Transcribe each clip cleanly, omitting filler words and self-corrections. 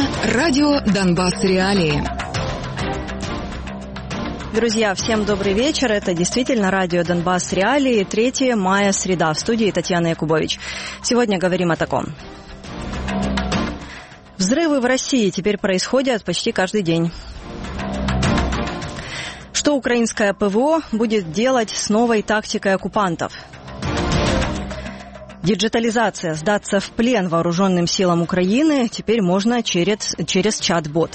радио «Донбасс Реалии». Друзья, всем добрый вечер. Это действительно радио «Донбасс Реалии», 3 мая, среда. В студии Татьяна Якубович. Сегодня говорим о таком. Взрывы в России теперь происходят почти каждый день. Что украинское ПВО будет делать с новой тактикой оккупантов? Диджитализация. Сдаться в плен вооруженным силам Украины теперь можно через чат-бот.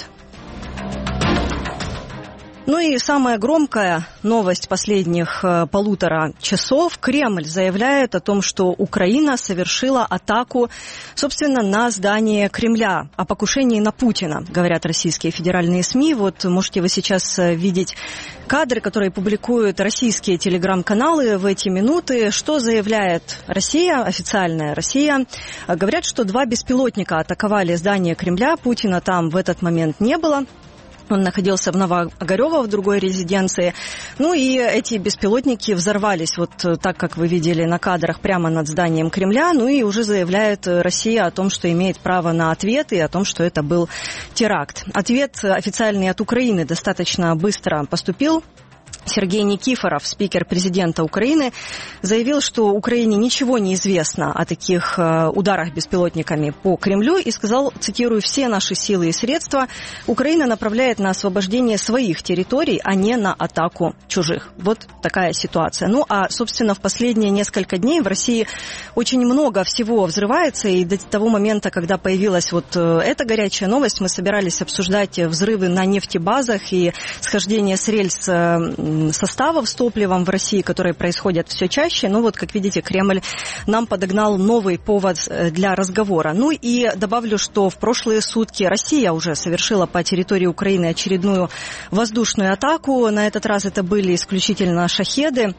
Ну и самая громкая новость последних 1,5 часа. Кремль заявляет о том, что Украина совершила атаку, собственно, на здание Кремля. О покушении на Путина, говорят российские федеральные СМИ. Вот можете вы сейчас видеть кадры, которые публикуют российские телеграм-каналы в эти минуты. Что заявляет Россия, официальная Россия? Говорят, что 2 беспилотника атаковали здание Кремля. Путина там в этот момент не было. Он находился в Новоогарёво, в другой резиденции. Ну и эти беспилотники взорвались, вот так, как вы видели на кадрах, прямо над зданием Кремля. Ну и уже заявляет Россия о том, что имеет право на ответ и о том, что это был теракт. Ответ официальный от Украины достаточно быстро поступил. Сергей Никифоров, спикер президента Украины, заявил, что Украине ничего не известно о таких ударах беспилотниками по Кремлю и сказал, цитирую, «все наши силы и средства Украина направляет на освобождение своих территорий, а не на атаку чужих». Вот такая ситуация. Ну, а, собственно, в последние несколько дней в России очень много всего взрывается, и до того момента, когда появилась вот эта горячая новость, мы собирались обсуждать взрывы на нефтебазах и схождение с рельс составов с топливом в России, которые происходят все чаще. Ну вот, как видите, Кремль нам подогнал новый повод для разговора. Ну и добавлю, что в прошлые сутки Россия уже совершила по территории Украины очередную воздушную атаку. На этот раз это были исключительно шахеды.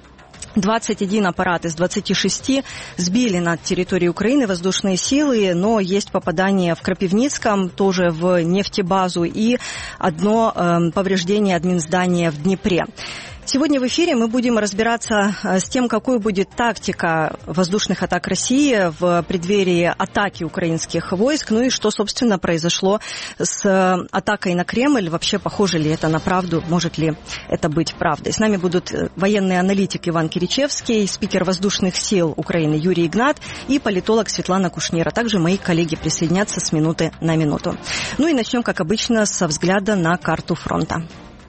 21 аппарат из 26 сбили над территорией Украины воздушные силы, но есть попадание в Крапивницком, тоже в нефтебазу, и одно повреждение админздания в Днепре. Сегодня в эфире мы будем разбираться с тем, какой будет тактика воздушных атак России в преддверии атаки украинских войск, ну и что, собственно, произошло с атакой на Кремль. Вообще, похоже ли это на правду, может ли это быть правдой? С нами будут военный аналитик Иван Киричевский, спикер воздушных сил Украины Юрий Игнат и политолог Светлана Кушнир. А также мои коллеги присоединятся с минуты на минуту. Ну и начнем, как обычно, со взгляда на карту фронта.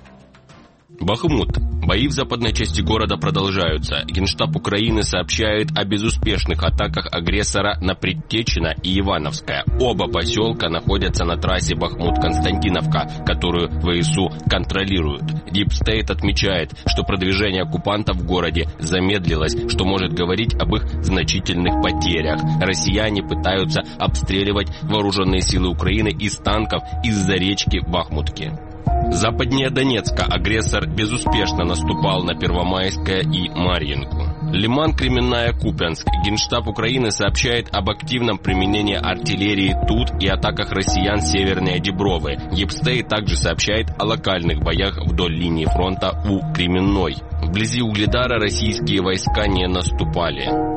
Бахмут. Бои в западной части города продолжаются. Генштаб Украины сообщает о безуспешных атаках агрессора на Предтечино и Ивановское. Оба поселка находятся на трассе Бахмут-Константиновка, которую ВСУ контролируют. Deep State отмечает, что продвижение оккупантов в городе замедлилось, что может говорить об их значительных потерях. Россияне пытаются обстреливать вооруженные силы Украины из танков из-за речки Бахмутки. Западнее Донецка агрессор безуспешно наступал на Первомайское и Марьинку. Лиман, Кременная, Купянск. Генштаб Украины сообщает об активном применении артиллерии тут и атаках россиян севернее Дебровы. Епстей также сообщает о локальных боях вдоль линии фронта у Кременной. Вблизи Угледара российские войска не наступали.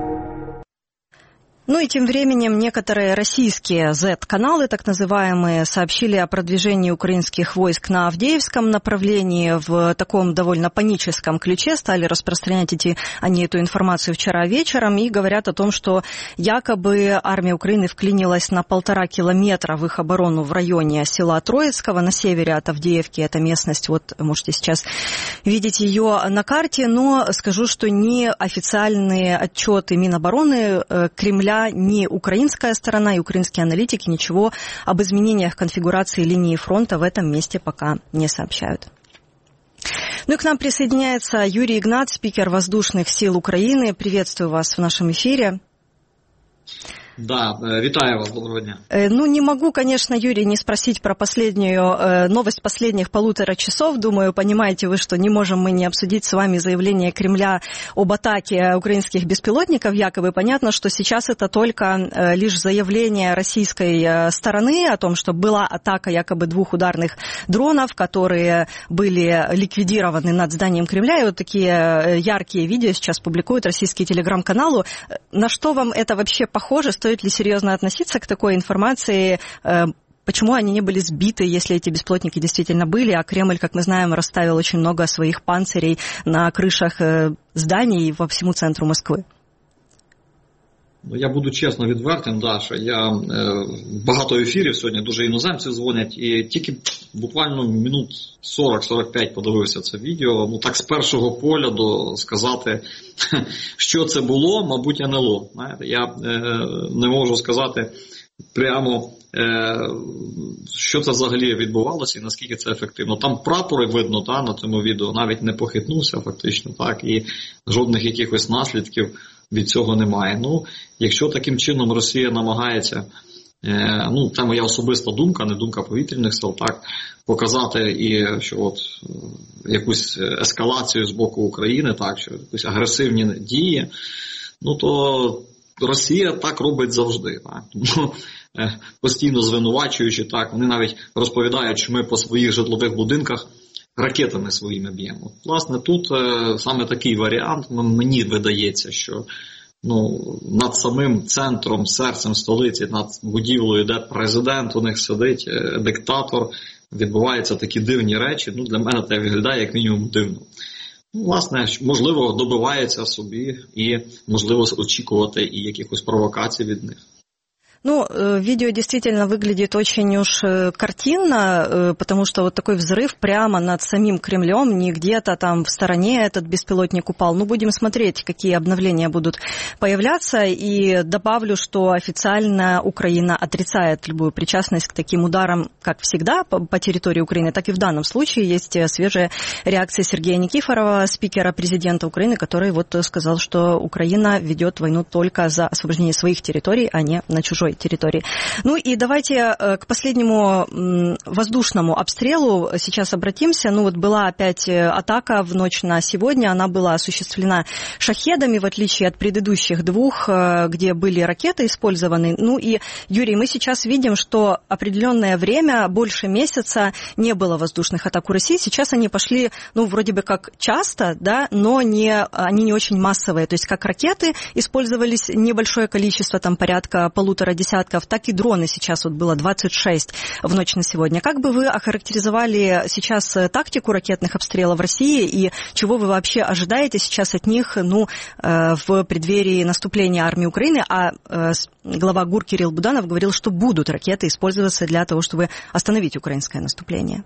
Ну и тем временем некоторые российские Z-каналы, так называемые, сообщили о продвижении украинских войск на Авдеевском направлении в таком довольно паническом ключе. Стали распространять они эту информацию вчера вечером и говорят о том, что якобы армия Украины вклинилась на 1,5 километра в их оборону в районе села Троицкого на севере от Авдеевки. Эта местность, вот можете сейчас видеть ее на карте, но скажу, что ни официальные отчеты Минобороны Кремля, ни украинская сторона и украинские аналитики ничего об изменениях конфигурации линии фронта в этом месте пока не сообщают. Ну и к нам присоединяется Юрий Игнат, спикер воздушных сил Украины. Приветствую вас в нашем эфире. Да, вітаю вас, доброго дня. Ну, не могу, конечно, Юрий, не спросить про последнюю новость последних 1,5 часов. Думаю, понимаете вы, что не можем мы не обсудить с вами заявление Кремля об атаке украинских беспилотников. Якобы понятно, что сейчас это только лишь заявление российской стороны о том, что была атака якобы 2 ударных дронов, которые были ликвидированы над зданием Кремля. И вот такие яркие видео сейчас публикуют российские телеграм-каналы. На что вам это вообще похоже? Стоит ли серьезно относиться к такой информации? почему они не были сбиты, если эти беспилотники действительно были, а Кремль, как мы знаем, расставил очень много своих панцирей на крышах зданий по всему центру Москви? Я буду чесно відвертим, що я багато ефірів сьогодні, дуже іноземців дзвонять, і тільки буквально минут 40-45 подивився це відео. Так з першого погляду сказати, що це було, мабуть, НЛО. Я не можу сказати прямо, що це взагалі відбувалося і наскільки це ефективно. Там прапори видно на цьому відео, навіть не похитнувся фактично, і жодних якихось наслідків від цього немає. Якщо таким чином Росія намагається, це моя особиста думка, не думка повітряних сил, показати і що якусь ескалацію з боку України, що якісь агресивні дії, то Росія так робить завжди. Тому постійно звинувачуючи, вони навіть розповідають, що ми по своїх житлових будинках ракетами своїми б'ємо. Власне, тут саме такий варіант, мені видається, що над самим центром, серцем столиці, над будівлею, де президент у них сидить, диктатор, відбуваються такі дивні речі. Для мене це виглядає як мінімум дивно. Власне, можливо, добивається собі і, можливо, очікувати і якихось провокацій від них. Видео действительно выглядит очень уж картинно, потому что вот такой взрыв прямо над самим Кремлем, не где-то там в стороне этот беспилотник упал. Будем смотреть, какие обновления будут появляться. И добавлю, что официально Украина отрицает любую причастность к таким ударам, как всегда, по территории Украины, так и в данном случае. Есть свежая реакция Сергея Никифорова, спикера президента Украины, который сказал, что Украина ведет войну только за освобождение своих территорий, а не на чужой территории. И давайте к последнему воздушному обстрелу сейчас обратимся. Была опять атака в ночь на сегодня. Она была осуществлена шахедами, в отличие от предыдущих двух, где были ракеты использованы. И, Юрий, мы сейчас видим, что определенное время, больше месяца, не было воздушных атак у России. Сейчас они пошли, вроде бы как часто, но они не очень массовые. То есть как ракеты использовались небольшое количество, порядка 1,5 десятков, так и дроны сейчас было 26 в ночь на сегодня. Как бы вы охарактеризовали сейчас тактику ракетных обстрелов России и чего вы вообще ожидаете сейчас от них в преддверии наступления армии Украины? А глава ГУР Кирилл Буданов говорил, что будут ракеты использоваться для того, чтобы остановить украинское наступление.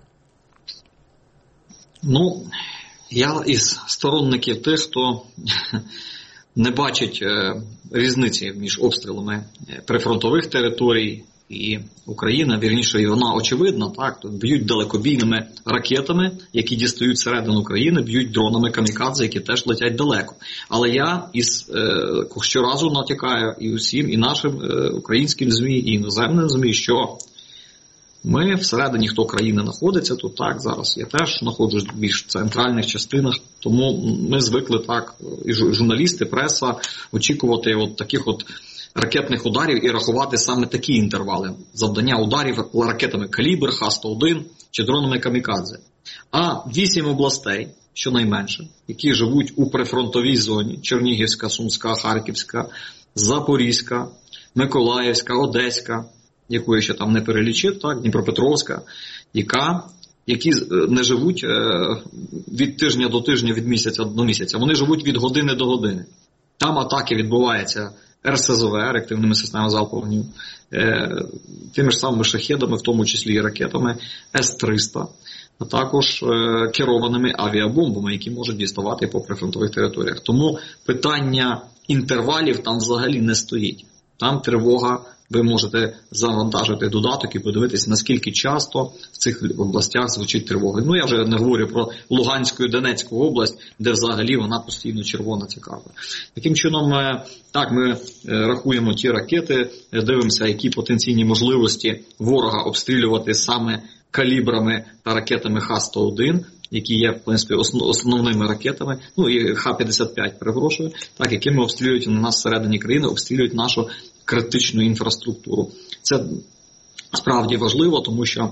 Я із сторонників тих, хто не бачить різниці між обстрілами прифронтових територій і України, вірніше, і вона очевидна, тут б'ють далекобійними ракетами, які дістають всередину країни, б'ють дронами камікадзе, які теж летять далеко. Але я щоразу натякаю і усім, і нашим українським ЗМІ, і іноземним ЗМІ, що ми всередині, хто країни знаходиться, тут зараз я теж знаходжусь в більш центральних частинах, тому ми звикли і журналісти, преса, очікувати таких ракетних ударів і рахувати саме такі інтервали завдання ударів ракетами «Калібр», Х-101 чи дронами камікадзе. А 8 областей, щонайменше, які живуть у прифронтовій зоні – Чернігівська, Сумська, Харківська, Запорізька, Миколаївська, Одеська, яку я ще там не перелічив, Дніпропетровська, які не живуть від тижня до тижня, від місяця до місяця. Вони живуть від години до години. Там атаки відбуваються РСЗВ, реактивними системами залпового вогню, тими ж самими шахедами, в тому числі і ракетами С-300, а також керованими авіабомбами, які можуть діставати по прифронтових територіях. Тому питання інтервалів там взагалі не стоїть. Там тривога, ви можете завантажити додаток і подивитися, наскільки часто в цих областях звучить тривога. Я вже не говорю про Луганську і Донецьку область, де взагалі вона постійно червона, ця карта. Таким чином, ми рахуємо ті ракети, дивимося, які потенційні можливості ворога обстрілювати саме калібрами та ракетами Х-101, які є, в принципі, основними ракетами, і Х-55, перепрошую, якими обстрілюють на нас всередині країни, обстрілюють нашу критичну інфраструктуру. Це справді важливо, тому що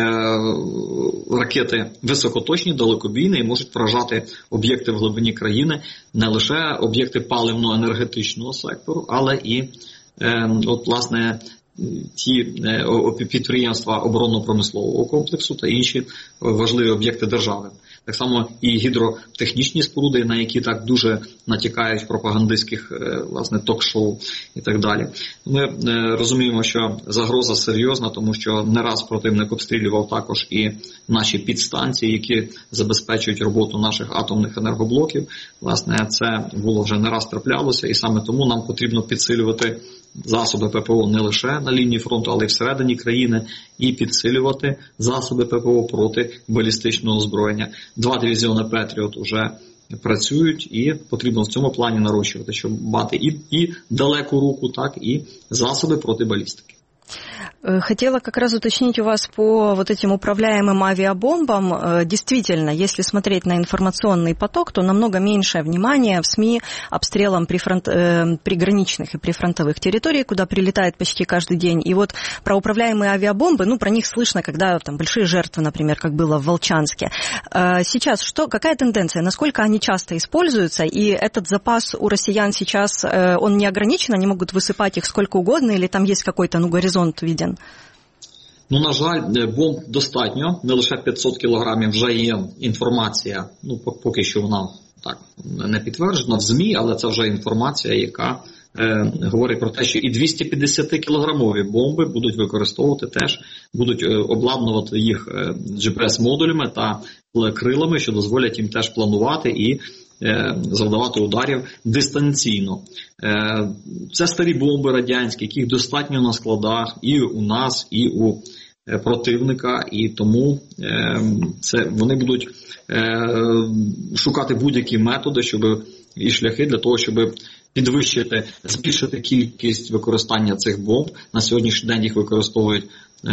ракети високоточні, далекобійні і можуть вражати об'єкти в глибині країни, не лише об'єкти паливно-енергетичного сектору, але і власне ті підприємства оборонно-промислового комплексу та інші важливі об'єкти держави. Так само і гідротехнічні споруди, на які так дуже натякають в пропагандистських, власне, ток-шоу і так далі. Ми розуміємо, що загроза серйозна, тому що не раз противник обстрілював також і наші підстанції, які забезпечують роботу наших атомних енергоблоків. Власне, це було вже не раз траплялося, і саме тому нам потрібно підсилювати засоби ППО не лише на лінії фронту, але й всередині країни, і підсилювати засоби ППО проти балістичного озброєння. 2 дивізіони «Петріот» вже працюють, і потрібно в цьому плані нарощувати, щоб мати і далеку руку, так, і засоби проти балістики. Хотела как раз уточнить у вас по вот этим управляемым авиабомбам. Действительно, если смотреть на информационный поток, то намного меньшее внимание в СМИ обстрелам приграничных и прифронтовых территорий, куда прилетает почти каждый день. И вот про управляемые авиабомбы, про них слышно, когда там большие жертвы, например, как было в Волчанске. Сейчас какая тенденция? Насколько они часто используются? И этот запас у россиян сейчас, он не ограничен? Они могут высыпать их сколько угодно? Или там есть какой-то, горизонт виден? На жаль, бомб достатньо, не лише 500 кілограмів, вже є інформація, поки що вона так не підтверджена в ЗМІ, але це вже інформація, яка говорить про те, що і 250-кілограмові бомби будуть використовувати теж, будуть обладнувати їх GPS-модулями та крилами, що дозволять їм теж планувати і завдавати ударів дистанційно. Це старі бомби радянські, яких достатньо на складах і у нас, і у противника, і тому вони будуть шукати будь-які методи, і шляхи для того, щоб підвищити, збільшити кількість використання цих бомб. На сьогоднішній день їх використовують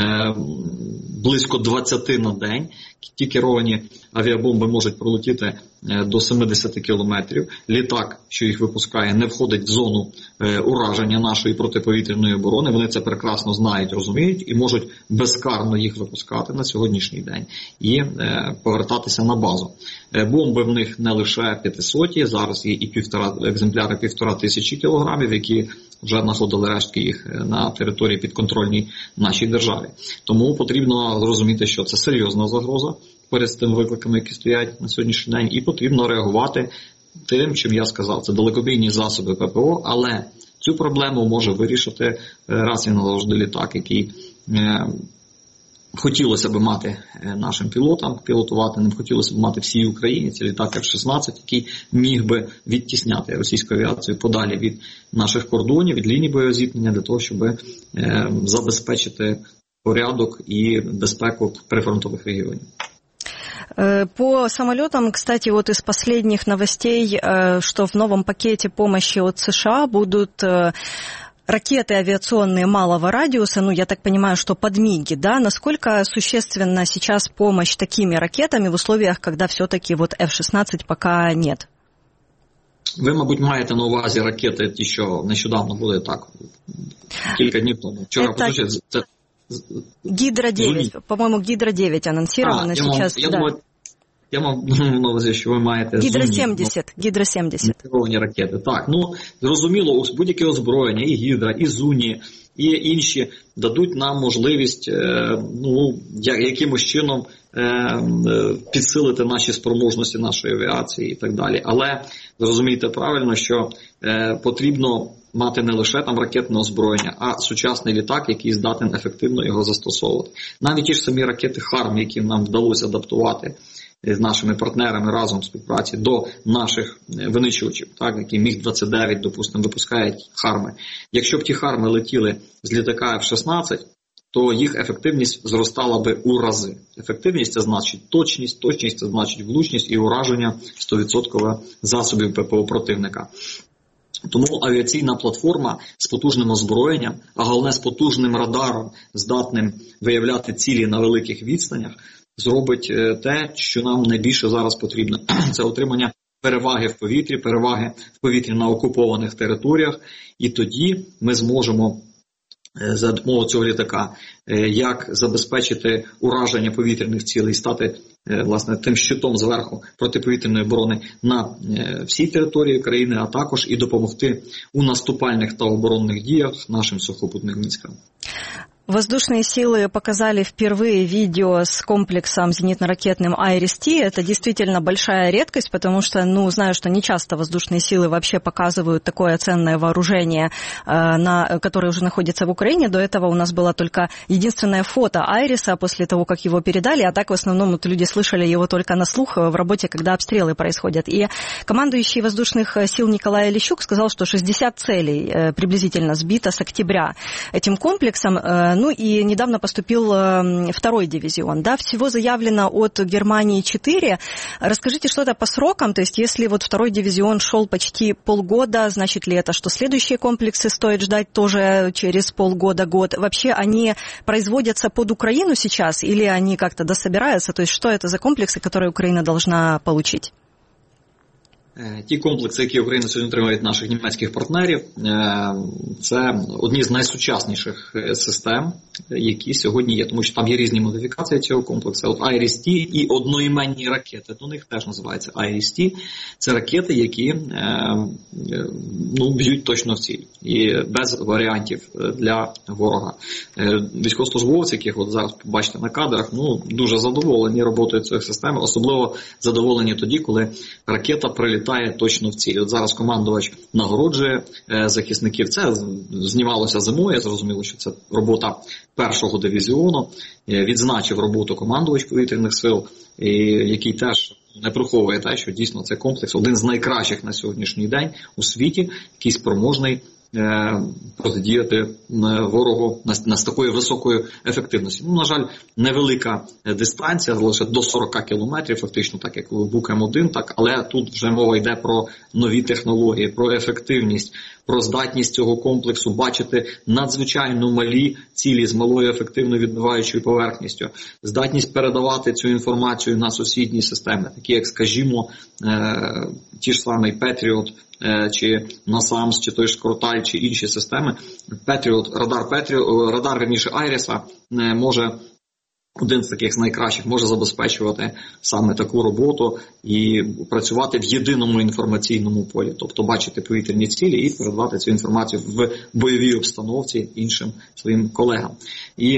близько 20 на день. Ті керовані авіабомби можуть пролетіти до 70 кілометрів. Літак, що їх випускає, не входить в зону ураження нашої протиповітряної оборони. Вони це прекрасно знають, розуміють і можуть безкарно їх випускати на сьогоднішній день і повертатися на базу. Бомби в них не лише 500, зараз є і екземпляри 1500 кілограмів, які вже знаходили рештки їх на території підконтрольній нашій державі. Тому потрібно зрозуміти, що це серйозна загроза поряд з тими викликами, які стоять на сьогоднішній день, і потрібно реагувати тим, чим я сказав. Це далекобійні засоби ППО, але цю проблему може вирішити раз і назавжди літак, який хотілося б мати нашим пілотам, пілотувати ним хотілося б мати всій Україні. Це літак F-16, який міг би відтісняти російську авіацію подалі від наших кордонів, від лінії бойового зіткнення, для того, щоб забезпечити порядок и безпеку прифронтовых регионов. По самолетам, кстати, вот из последних новостей, что в новом пакете помощи от США будут ракеты авиационные малого радиуса, я так понимаю, что подмиги, да? Насколько существенна сейчас помощь такими ракетами в условиях, когда все-таки вот F-16 пока нет? Ви, мабуть, маєте на увазі ракети, ті, що нещодавно були так, кілька днів тому. Вчора, це Гидра-9, по-моему, Гидра-9 анонсировано сейчас. Я мав на увазі, що ви маєте Гідра-70. Керовані ракети. Так, зрозуміло, будь-яке озброєння, і Гідра, і Зуні, і інші дадуть нам можливість, якимось чином підсилити наші спроможності нашої авіації і так далі. Але зрозумійте правильно, що потрібно мати не лише там ракетне озброєння, а сучасний літак, який здатен ефективно його застосовувати. Навіть ті ж самі ракети «Харм», які нам вдалося адаптувати з нашими партнерами разом в співпраці до наших винищувачів, так, які Міг-29, допустимо, випускають «Харми». Якщо б ті «Харми» летіли з літака F-16, то їх ефективність зростала би у рази. Ефективність – це значить точність – це значить влучність і ураження 100% засобів ППО противника. Тому авіаційна платформа з потужним озброєнням, а головне з потужним радаром, здатним виявляти цілі на великих відстанях, зробить те, що нам найбільше зараз потрібно. Це отримання переваги в повітрі на окупованих територіях, і тоді ми зможемо за допомогою цього літака, як забезпечити ураження повітряних цілей, стати, власне, тим щитом зверху протиповітряної оборони на всій території країни, а також і допомогти у наступальних та оборонних діях нашим сухопутним військам. Воздушные силы показали впервые видео с комплексом зенитно-ракетным «Айрис-Ти». Это действительно большая редкость, потому что, знаю, что не часто воздушные силы вообще показывают такое ценное вооружение, которое уже находится в Украине. До этого у нас было только единственное фото «Айриса» после того, как его передали, а так в основном люди слышали его только на слух в работе, когда обстрелы происходят. И командующий воздушных сил Николай Лещук сказал, что 60 целей приблизительно сбито с октября этим комплексом. И недавно поступил второй дивизион. Да, всего заявлено от Германии 4. Расскажите что-то по срокам. То есть, если вот второй дивизион шел почти полгода, значит ли это, что следующие комплексы стоит ждать тоже через полгода-год? Вообще они производятся под Украину сейчас или они как-то дособираются? То есть, что это за комплексы, которые Украина должна получить? Ті комплекси, які Україна сьогодні отримує від наших німецьких партнерів, це одні з найсучасніших систем, які сьогодні є, тому що там є різні модифікації цього комплексу. От «Айрис-Ті» і одноіменні ракети, до них теж називається «Айрис-Ті». Це ракети, які б'ють точно в ціль і без варіантів для ворога. Військовослужбовці, яких от зараз побачите на кадрах, дуже задоволені роботою цих систем, особливо задоволені тоді, коли ракета прилітає точно в ціль. От зараз командувач нагороджує захисників. Це знімалося зимою, зрозуміло, що це робота першого дивізіону. Відзначив роботу командувач повітряних сил, який теж не приховує те, що дійсно цей комплекс один з найкращих на сьогоднішній день у світі, який спроможний протидіяти ворогу з такою високою ефективністю. На жаль, невелика дистанція, лише до 40 кілометрів, фактично, так як у Бук-М1, так, але тут вже мова йде про нові технології, про ефективність, про здатність цього комплексу бачити надзвичайно малі цілі з малою ефективною відбиваючою поверхністю, здатність передавати цю інформацію на сусідні системи, такі як, скажімо, ті ж самий Петріот, чи NASAMS, чи той ж Скроталь, чи інші системи. Радар, верніше, Айриса може, один з таких з найкращих, може забезпечувати саме таку роботу і працювати в єдиному інформаційному полі, тобто бачити повітряні цілі і передавати цю інформацію в бойовій обстановці іншим своїм колегам. І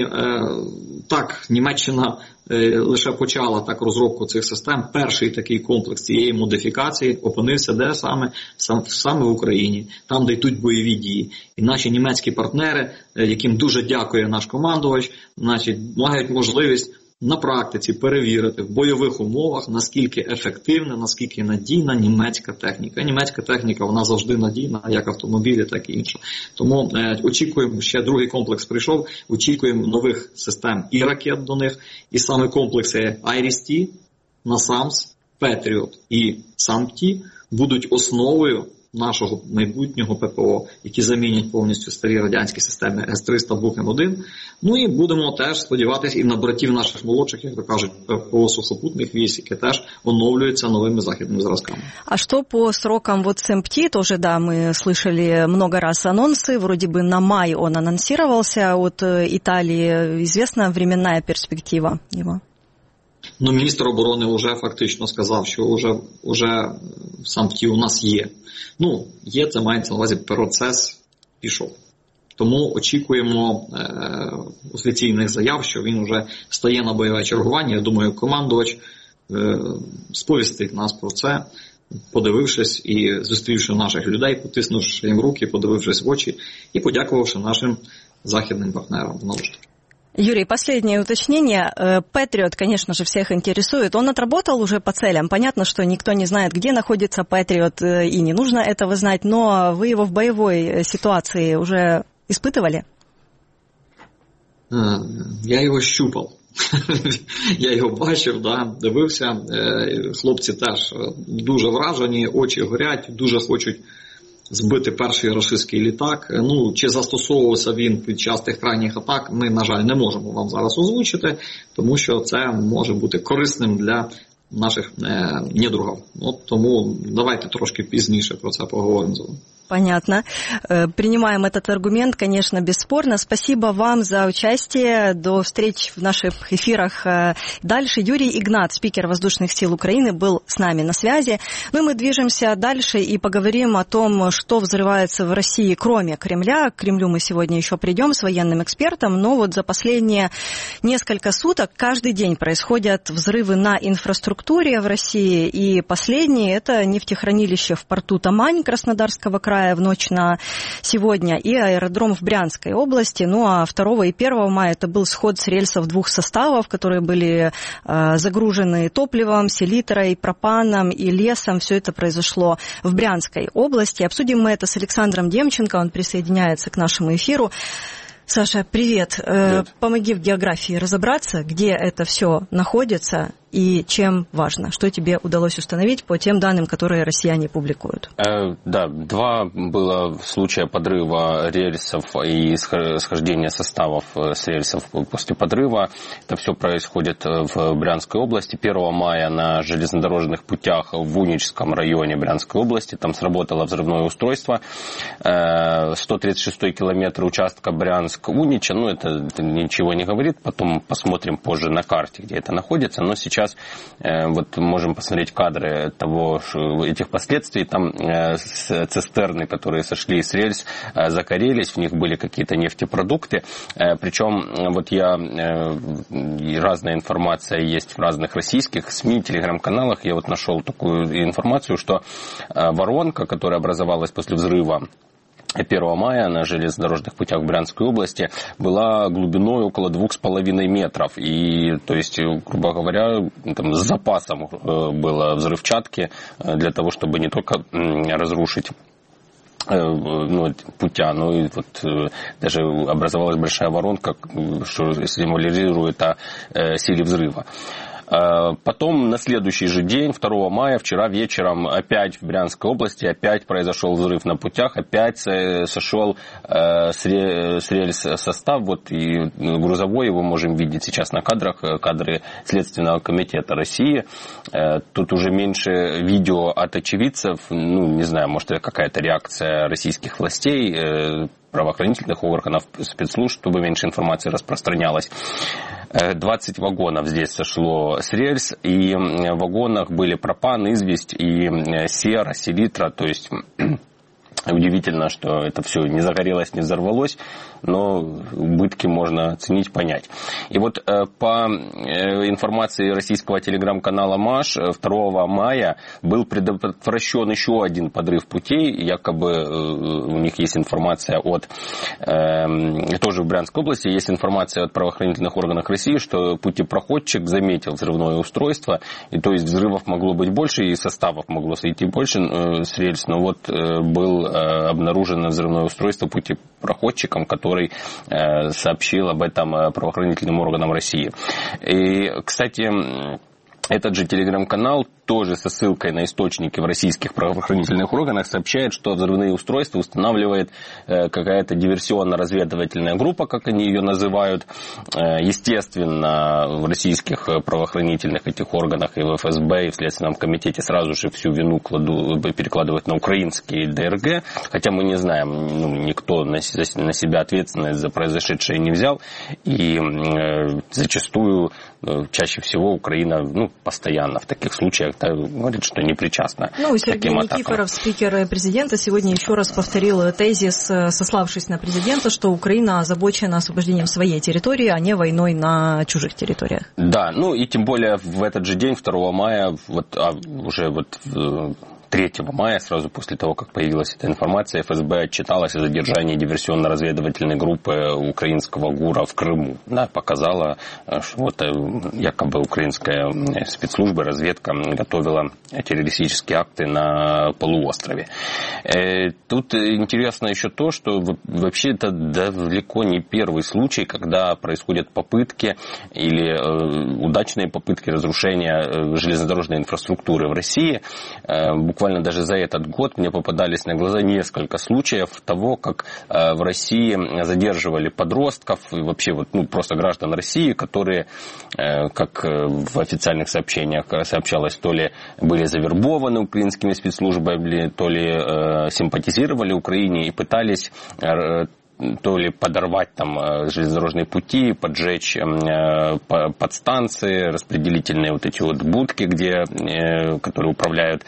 так, Німеччина лише почала так розробку цих систем. Перший такий комплекс цієї модифікації опинився де саме в Україні, там, де йдуть бойові дії. І наші німецькі партнери, яким дуже дякує наш командувач, мають можливість на практиці перевірити в бойових умовах, наскільки ефективна, наскільки надійна німецька техніка. Німецька техніка, вона завжди надійна, як автомобілі, так і інше. Тому очікуємо, ще другий комплекс прийшов, очікуємо нових систем і ракет до них, і саме комплекси «Айрис-Ті», NASAMS, Patriot і SAM-Ті будуть основою нашого майбутнього ППО, які замінять повністю старі радянські системи С-300 Бук-М1. І будемо теж сподіватися і на братів наших молодших, як то кажуть, ППО сухопутних військ, які теж оновлюються новими західними зразками. А что по срокам вот СМПТ? Тоже, да, мы слышали много раз анонсы. Вроде бы на май он анонсировался от Италии. Известна временная перспектива его? Міністр оборони вже фактично сказав, що вже САМПТі у нас є. Є, це мається на увазі, процес пішов. Тому очікуємо офіційних заяв, що він вже стає на бойове чергування. Я думаю, командувач сповістить нас про це, подивившись і зустрівши наших людей, потиснувши їм руки, подивившись в очі і подякувавши нашим західним партнерам. Юрий, последнее уточнение. Патриот, конечно же, всех интересует. Он отработал уже по целям. Понятно, что никто не знает, где находится Патриот, и не нужно этого знать, но вы его в боевой ситуации уже испытывали? Я його щупав. Я його бачив, дивився. Хлопці теж дуже вражені, очі горять, дуже хочуть збити перший рашистський літак. Чи застосовувався він під час тих крайніх атак, ми, на жаль, не можемо вам зараз озвучити, тому що це може бути корисним для наших недругів. Тому давайте трошки пізніше про це поговоримо. Понятно. Принимаем этот аргумент, конечно, бесспорно. Спасибо вам за участие. До встреч в наших эфирах дальше. Юрий Игнат, спикер Воздушных сил Украины, был с нами на связи. Ну и мы движемся дальше и поговорим о том, что взрывается в России, кроме Кремля. К Кремлю мы сегодня еще придем с военным экспертом, но вот за последние несколько суток каждый день происходят взрывы на инфраструктуре в России. И последний – это нефтехранилище в порту Тамань Краснодарского края в ночь на сегодня и аэродром в Брянской области. Ну а 2 и 1 мая это был сход с рельсов 2 составов, которые были загружены топливом, селитрой, пропаном и лесом. Все это произошло в Брянской области. Обсудим мы это с Александром Демченко, он присоединяется к нашему эфиру. Саша, привет. Помоги в географии разобраться, где это все находится и чем важно. Что тебе удалось установить по тем данным, которые россияне публикуют? Да, 2 было случая подрыва рельсов и схождения составов с рельсов после подрыва. Это все происходит в Брянской области. 1 мая на железнодорожных путях в Уническом районе Брянской области. Там сработало взрывное устройство. 136-й километр участка Брянск-Унича. Ну, это ничего не говорит. Потом посмотрим позже на карте, где это находится. Но сейчас вот можем посмотреть кадры этих последствий. Там цистерны, которые сошли с рельс, загорелись, в них были какие-то нефтепродукты. Причем вот разная информация есть в разных российских СМИ, телеграм-каналах. Я вот нашел такую информацию, что воронка, которая образовалась после взрыва 1 мая на железнодорожных путях в Брянской области, была глубиной около 2,5 метров. И, то есть, грубо говоря, там, с запасом было взрывчатки для того, чтобы не только разрушить путя, но и вот даже образовалась большая воронка, что символизирует о силе взрыва. Потом на следующий же день, 2 мая, вчера вечером, опять в Брянской области, опять произошел взрыв на путях, опять сошел с рельс состав, вот и грузовой, его можем видеть сейчас на кадрах, кадры Следственного комитета России. Тут уже меньше видео от очевидцев, не знаю, может это какая-то реакция российских властей, правоохранительных органов, спецслужб, чтобы меньше информации распространялась. 20 вагонов здесь сошло с рельс, и в вагонах были пропан, известь и сера, селитра, то есть удивительно, что это все не загорелось, не взорвалось, но убытки можно оценить, понять. И вот по информации российского телеграм-канала МАШ 2 мая был предотвращен еще один подрыв путей. Якобы у них есть информация тоже в Брянской области, есть информация от правоохранительных органов России, что путепроходчик заметил взрывное устройство, и то есть взрывов могло быть больше, и составов могло сойти больше с рельс, но вот был обнаружено взрывное устройство путепроходчиком, который сообщил об этом правоохранительным органам России. И, кстати, этот же телеграм-канал тоже со ссылкой на источники в российских правоохранительных органах сообщает, что взрывные устройства устанавливает какая-то диверсионно-разведывательная группа, как они ее называют. Естественно, в российских правоохранительных этих органах и в ФСБ, и в Следственном комитете сразу же всю вину перекладывают на украинские ДРГ, хотя мы не знаем, никто на себя ответственность за произошедшее не взял, и зачастую, чаще всего Украина, постоянно в таких случаях говорит, что не причастна к таким Сергей атакам. Никифоров, спикер президента, сегодня еще раз повторил тезис, сославшись на президента, что Украина озабочена освобождением своей территории, а не войной на чужих территориях. Да, и тем более в этот же день, 2 мая, уже 3 мая, сразу после того, как появилась эта информация, ФСБ отчиталась о задержании диверсионно-разведывательной группы украинского ГУРа в Крыму. Показала, что якобы украинская спецслужба, разведка готовила террористические акты на полуострове. Тут интересно еще то, что вообще это далеко не первый случай, когда происходят попытки или удачные попытки разрушения железнодорожной инфраструктуры в России. Буквально буквально даже за этот год мне попадались на глаза несколько случаев того, как в России задерживали подростков и вообще просто граждан России, которые, как в официальных сообщениях сообщалось, то ли были завербованы украинскими спецслужбами, то ли симпатизировали Украине и пытались то ли подорвать там железнодорожные пути, поджечь подстанции, распределительные вот эти вот будки, которые управляют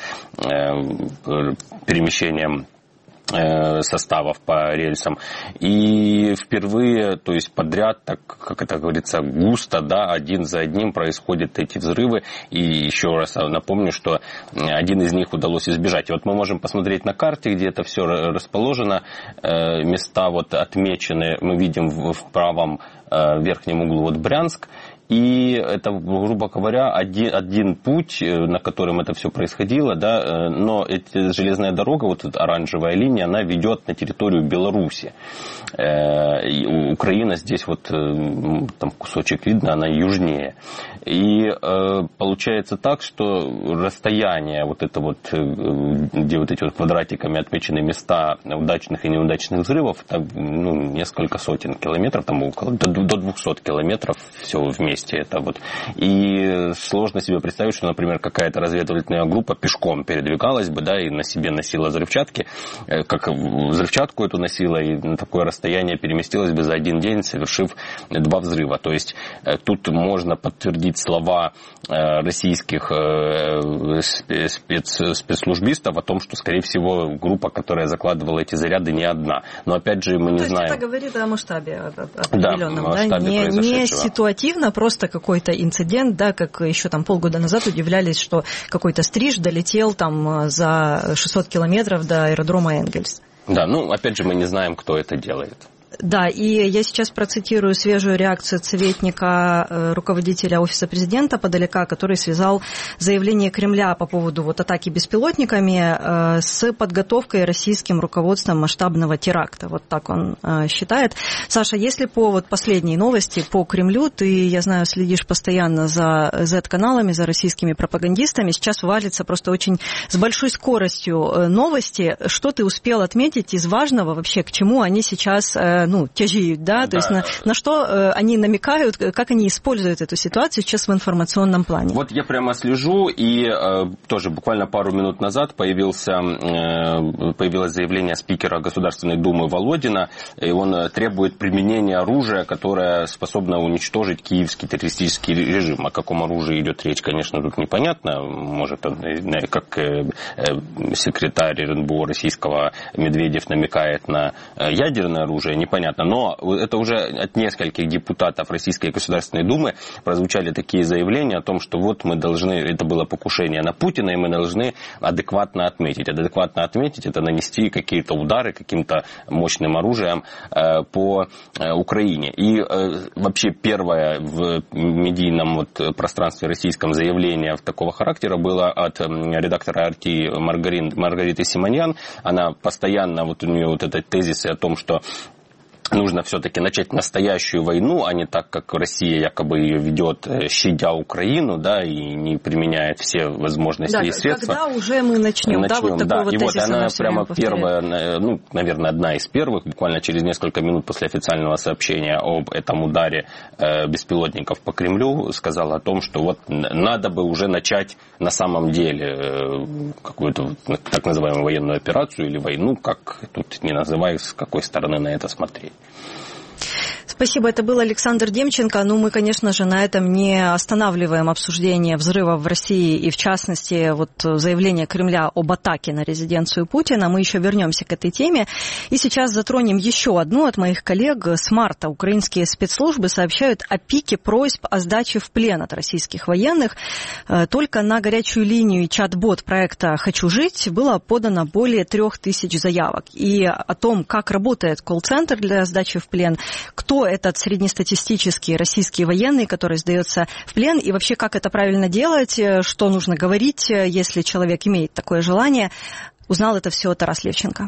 перемещением составов по рельсам. И впервые, то есть подряд, так как это говорится, густо, да, один за одним происходят эти взрывы. И еще раз напомню, что один из них удалось избежать. И вот мы можем посмотреть на карте, где это все расположено. Места вот отмечены, мы видим в правом верхнем углу вот Брянск. И это, грубо говоря, один путь, на котором это все происходило, да, но эта железная дорога, вот эта оранжевая линия, она ведет на территорию Беларуси. И Украина здесь вот, там кусочек видно, она южнее. И получается так, что расстояние вот это вот, где вот эти вот квадратиками отмечены места удачных и неудачных взрывов, там, несколько сотен километров, там около до 200 километров все вместе. Это вот. И сложно себе представить, что, например, какая-то разведывательная группа пешком передвигалась бы, да, и на себе носила взрывчатку эту носила, и на такое расстояние переместилась бы за один день, совершив 2 взрыва. То есть тут можно подтвердить слова российских спецслужбистов о том, что, скорее всего, группа, которая закладывала эти заряды, не одна. Но опять же мы не знаем. Это говорит о масштабе определенном, да? Не ситуативно, просто какой-то инцидент, да, как еще там полгода назад удивлялись, что какой-то стриж долетел там за 600 километров до аэродрома Энгельс. Да, опять же мы не знаем, кто это делает. Да, и я сейчас процитирую свежую реакцию советника руководителя Офиса президента Подоляка, который связал заявление Кремля по поводу вот атаки беспилотниками с подготовкой российским руководством масштабного теракта. Вот так он считает. Саша, если по вот последней новости по Кремлю, ты, я знаю, следишь постоянно за Z-каналами, за российскими пропагандистами, сейчас валится просто очень с большой скоростью новости. Что ты успел отметить из важного вообще, к чему они сейчас тяжеют, да? То есть на что они намекают, как они используют эту ситуацию сейчас в информационном плане? Вот я прямо слежу, и тоже буквально пару минут назад появилось заявление спикера Государственной Думы Володина, и он требует применения оружия, которое способно уничтожить киевский террористический режим. О каком оружии идет речь, конечно, тут непонятно. Может, как секретарь РНБО российского Медведев намекает на ядерное оружие, непонятно. Но это уже от нескольких депутатов Российской Государственной Думы прозвучали такие заявления о том, что вот мы должны, это было покушение на Путина, и мы должны адекватно отметить. Адекватно отметить — это нанести какие-то удары каким-то мощным оружием по Украине. И вообще первое в медийном пространстве российском заявление такого характера было от редактора RT Маргариты Симоньян. Она постоянно, у нее этот тезис о том, что нужно все-таки начать настоящую войну, а не так, как Россия якобы ее ведет, щадя Украину, да, и не применяет все возможности и средства. Когда уже мы начнем, да, вот такого и тезиса она прямо первая, наверное, одна из первых, буквально через несколько минут после официального сообщения об этом ударе беспилотников по Кремлю, сказала о том, что вот надо бы уже начать на самом деле какую-то так называемую военную операцию или войну, как тут не называй, с какой стороны на это смотреть. Спасибо, это был Александр Демченко. Мы, конечно же, на этом не останавливаем обсуждение взрывов в России и, в частности, заявление Кремля об атаке на резиденцию Путина. Мы еще вернемся к этой теме. И сейчас затронем еще одну от моих коллег. С марта украинские спецслужбы сообщают о пике просьб о сдаче в плен от российских военных. Только на горячую линию и чат-бот проекта «Хочу жить» было подано более 3000 заявок. И о том, как работает колл-центр для сдачи в плен, кто этот среднестатистический российский военный, который сдается в плен, и вообще как это правильно делать, что нужно говорить, если человек имеет такое желание, узнал это все Тарас Левченко.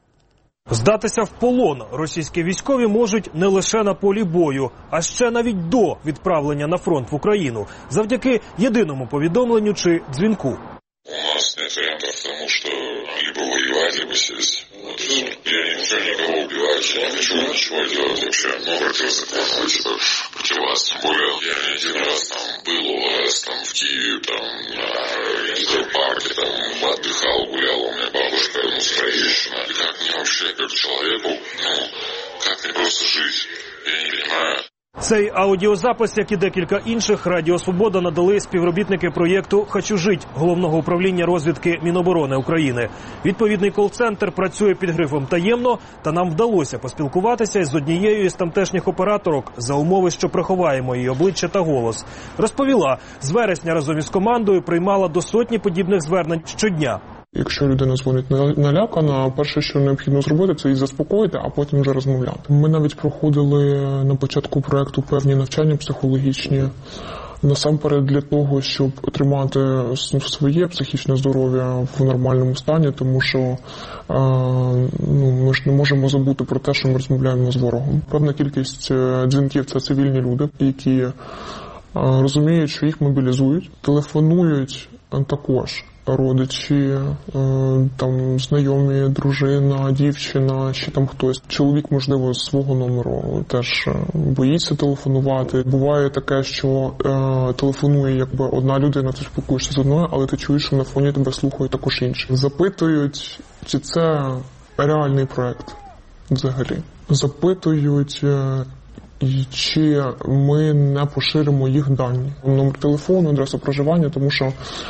Здатися в полон російські військові можуть не лише на полі бою, а ще навіть до відправлення на фронт в Україну, завдяки єдиному повідомленню чи дзвінку. У вас нет вариантов к тому, что либо воевать, либо сесть. Вот, я не хочу никого убивать, я не хочу ничего делать вообще. Ну, противозаконного типа против вас. Тем более, я не один раз там был у вас, там в Киеве, там на гидропарке, там отдыхал, гулял, у меня бабушка, ну, Строещина. И как мне вообще, как человеку, ну, как мне просто жить, я не понимаю. Цей аудіозапис, як і декілька інших, Радіо Свобода надали співробітники проєкту «Хочу жить» Головного управління розвідки Міноборони України. Відповідний кол-центр працює під грифом «таємно», та нам вдалося поспілкуватися з однією із тамтешніх операторок за умови, що приховаємо її обличчя та голос. Розповіла, з вересня разом із командою приймала до сотні подібних звернень щодня. Якщо людина дзвонить налякана, перше, що необхідно зробити, це її заспокоїти, а потім вже розмовляти. Ми навіть проходили на початку проєкту певні навчання психологічні, насамперед для того, щоб отримати своє психічне здоров'я в нормальному стані, тому що ми ж не можемо забути про те, що ми розмовляємо з ворогом. Певна кількість дзвінків – це цивільні люди, які розуміють, що їх мобілізують, телефонують також родичі, там знайомі, дружина, дівчина, чи там хтось. Чоловік, можливо, з свого номеру теж боїться телефонувати. Буває таке, що телефонує якби одна людина, ти спілкуєшся з одною, але ти чуєш, що на фоні тебе слухають також інші. Запитують, чи це реальний проект взагалі. Запитують, і чи ми не поширимо їх дані. Номер телефону, адреса проживання, тому що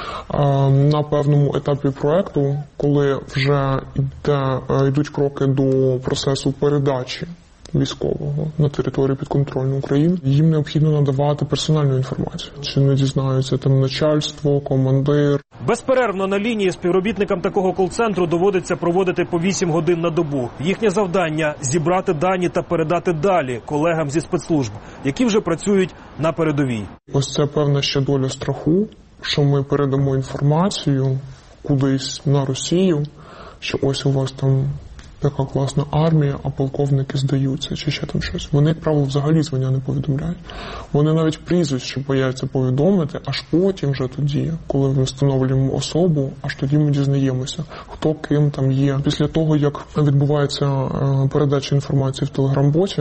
на певному етапі проекту, коли вже йдуть кроки до процесу передачі військового на територію підконтрольної України, їм необхідно надавати персональну інформацію. Чи не дізнаються там начальство, командир. Безперервно на лінії співробітникам такого кол-центру доводиться проводити по 8 годин на добу. Їхнє завдання – зібрати дані та передати далі колегам зі спецслужб, які вже працюють на передовій. Ось це певна ще доля страху, що ми передамо інформацію кудись на Росію, що ось у вас там така класна армія, а полковники здаються, чи ще там щось. Вони, як правило, взагалі звання не повідомляють. Вони навіть прізвище бояться повідомити, аж потім вже тоді, коли ми встановлюємо особу, аж тоді ми дізнаємося, хто ким там є. Після того, як відбувається передача інформації в телеграм-боті,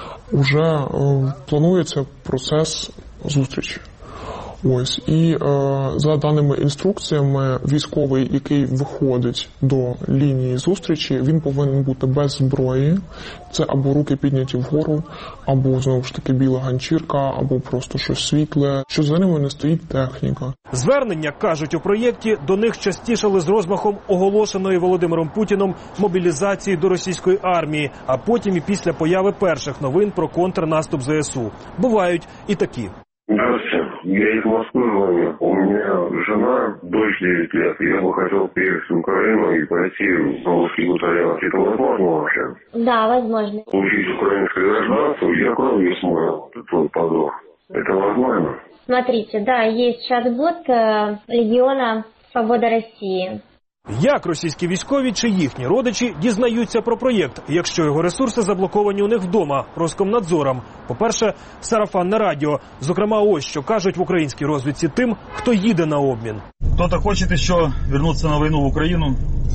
вже планується процес зустрічі. Ось, і за даними інструкціями, військовий, який виходить до лінії зустрічі, він повинен бути без зброї. Це або руки підняті вгору, або, знову ж таки, біла ганчірка, або просто щось світле, що за ними не стоїть техніка. Звернення, кажуть у проєкті, до них частішали з розмахом оголошеної Володимиром Путіном мобілізації до російської армії, а потім і після появи перших новин про контрнаступ ЗСУ. Бувають і такі. Здравствуйте, я из Москвы звоню. У меня жена, дочь 9 лет. Я бы хотел приехать в Украину и пойти в русский батальон. Это возможно вообще? Да, возможно. Получить украинское гражданство, я кровью смою этот позор. Это возможно? Смотрите, да, есть чат-бот Легиона «Свобода России». Як російські військові чи їхні родичі дізнаються про проєкт, якщо його ресурси заблоковані у них вдома Роскомнадзором? По-перше, сарафанне радіо. Зокрема, ось що кажуть в українській розвідці тим, хто їде на обмін. Кто-то хочет еще вернуться на войну в Украину?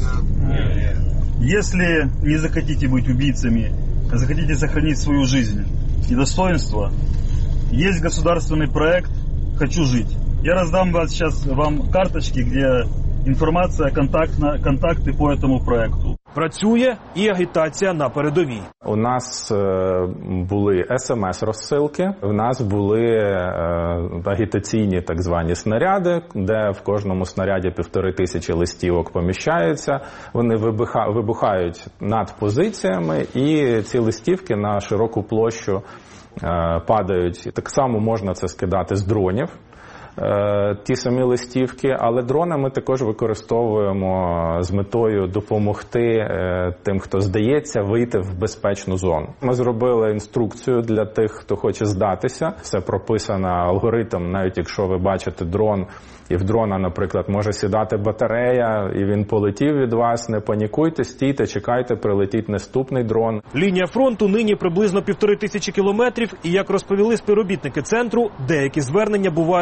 Если не захотите быть убийцами, а захотите сохранить свою жизнь и достоинство, есть государственный проект «Хочу жить». Я раздам сейчас вам карточки, где інформація, контакти по этому проекту. Працює і агітація на передовій. У нас були СМС-розсилки, у нас були агітаційні так звані снаряди, де в кожному снаряді 1500 листівок поміщаються. Вони вибухають над позиціями, і ці листівки на широку площу падають. Так само можна це скидати з дронів. Ті самі листівки, але дрони ми також використовуємо з метою допомогти тим, хто здається, вийти в безпечну зону. Ми зробили інструкцію для тих, хто хоче здатися. Все прописано алгоритм, навіть якщо ви бачите дрон, і в дрона, наприклад, може сідати батарея, і він полетів від вас, не панікуйте, стійте, чекайте, прилетить наступний дрон. Лінія фронту нині приблизно 1500 кілометрів, і, як розповіли співробітники центру, деякі звернення бувають і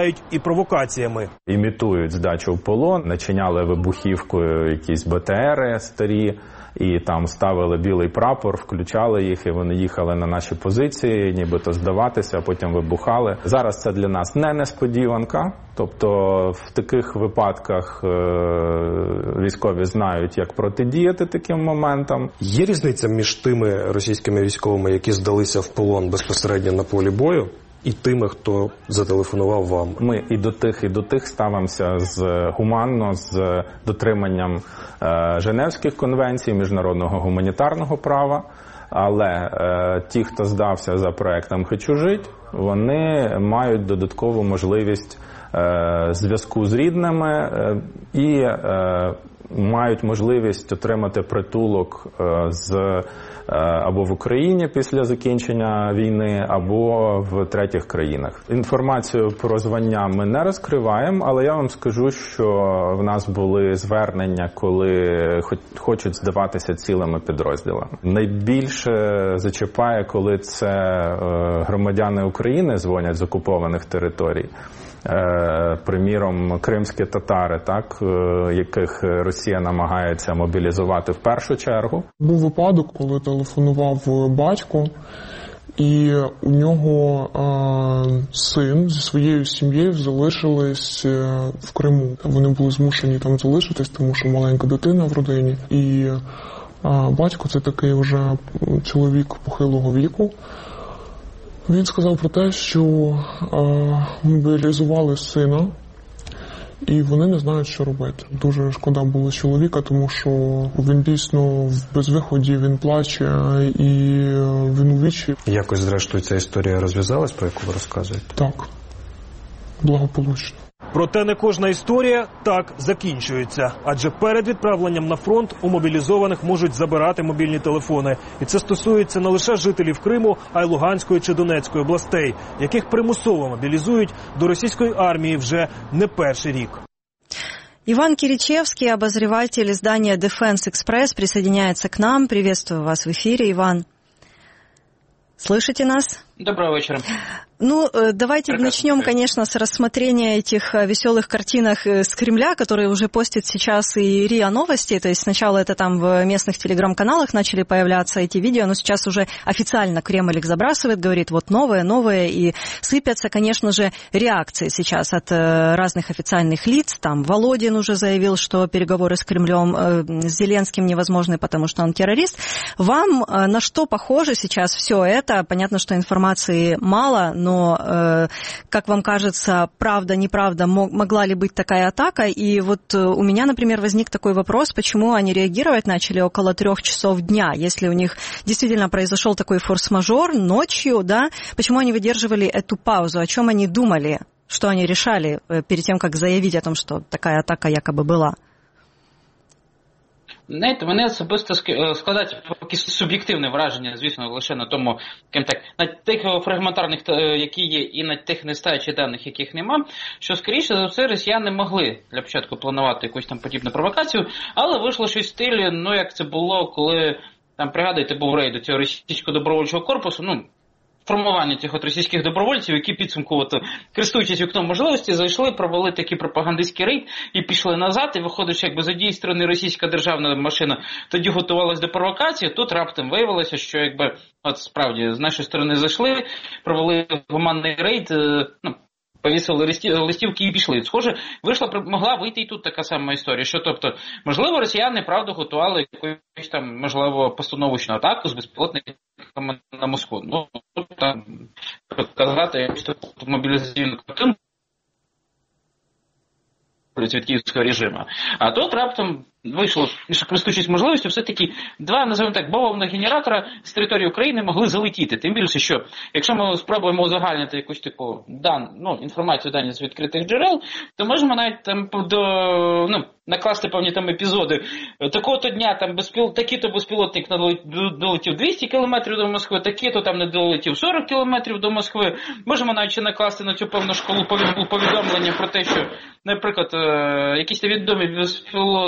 провокаціями. Імітують здачу в полон, начиняли вибухівкою якісь БТРи старі, і там ставили білий прапор, включали їх, і вони їхали на наші позиції, нібито здаватися, а потім вибухали. Зараз це для нас не несподіванка, тобто в таких випадках військові знають, як протидіяти таким моментам. Є різниця між тими російськими військовими, які здалися в полон безпосередньо на полі бою, і тими, хто зателефонував вам? Ми і до тих ставимося гуманно, з дотриманням Женевських конвенцій, міжнародного гуманітарного права. Але ті, хто здався за проектом «Хочу жити», вони мають додаткову можливість зв'язку з рідними і мають можливість отримати притулок або в Україні після закінчення війни, або в третіх країнах. Інформацію про звання ми не розкриваємо, але я вам скажу, що в нас були звернення, коли хочуть здаватися цілими підрозділами. Найбільше зачіпає, коли це громадяни України дзвонять з окупованих територій. Приміром, кримські татари, яких Росія намагається мобілізувати в першу чергу. Був випадок, коли телефонував батько, і у нього син зі своєю сім'єю залишились в Криму. Вони були змушені там залишитись, тому що маленька дитина в родині. І батько, це такий вже чоловік похилого віку, він сказав про те, що мобілізували сина, і вони не знають, що робити. Дуже шкода було чоловіка, тому що він дійсно в безвиході, він плаче і він у вічі. Якось, зрештою, ця історія розв'язалась, про яку ви розказуєте? Так, благополучно. Проте не кожна історія так закінчується. Адже перед відправленням на фронт у мобілізованих можуть забирати мобільні телефони. І це стосується не лише жителів Криму, а й Луганської чи Донецької областей, яких примусово мобілізують до російської армії вже не перший рік. Иван Киричевский, обозреватель издания Defense Express, присоединяется к нам. Приветствую вас в эфире, Иван. Слышите нас? Доброго вечера. Давайте начнем, конечно, с рассмотрения этих веселых картинок с Кремля, которые уже постит сейчас и РИА Новости. То есть сначала это там в местных телеграм-каналах начали появляться эти видео, но сейчас уже официально Кремль их забрасывает, говорит, вот новые, и сыпятся, конечно же, реакции сейчас от разных официальных лиц. Там Володин уже заявил, что переговоры с Кремлем, с Зеленским невозможны, потому что он террорист. Вам на что похоже сейчас все это? Понятно, что информации мало, но, как вам кажется, правда, неправда, могла ли быть такая атака? И вот у меня, например, возник такой вопрос, почему они реагировать начали около 3 часов дня, если у них действительно произошел такой форс-мажор ночью, да? Почему они выдерживали эту паузу? О чем они думали? Что они решали перед тем, как заявить о том, что такая атака якобы была? Знаєте, мене особисто складається поки суб'єктивне враження, звісно, лише на тому, на тих фрагментарних, які є, і на тих нестаючих даних, яких нема, що, скоріше за все, росіяни могли для початку планувати якусь там подібну провокацію, але вийшло щось в стилі, як це було, коли, пригадуєте, був рейд до цього російського добровольчого корпусу, формування цих російських добровольців, які підсумку, користуючись вікном можливості, зайшли, провели такий пропагандистський рейд і пішли назад, і виходить, що з однієї сторони російська державна машина тоді готувалась до провокації, тут раптом виявилося, що справді з нашої сторони зайшли, провели гуманний рейд, повісили листівки і пішли. Схоже, могла вийти і тут така сама історія, що, тобто, можливо, росіяни, правда, готували якусь там, можливо, постановочну атаку з безпілотниками на Москву. Показати якусь таку мобілізаційну картину від київського режиму. А тут раптом вийшло, що користуючись можливістю, все-таки два, називаємо так, бавовних генератора з території України могли залетіти. Тим більше, що якщо ми спробуємо узагальнити якусь таку інформацію дані з відкритих джерел, то можемо навіть там накласти певні там епізоди. Такого-то дня там такий-то безпілотник долетів 200 кілометрів до Москви, такий-то там не долетів 40 кілометрів до Москви. Можемо навіть ще накласти на цю певну школу повідомлення про те, що, наприклад, якісь відомі безпілотні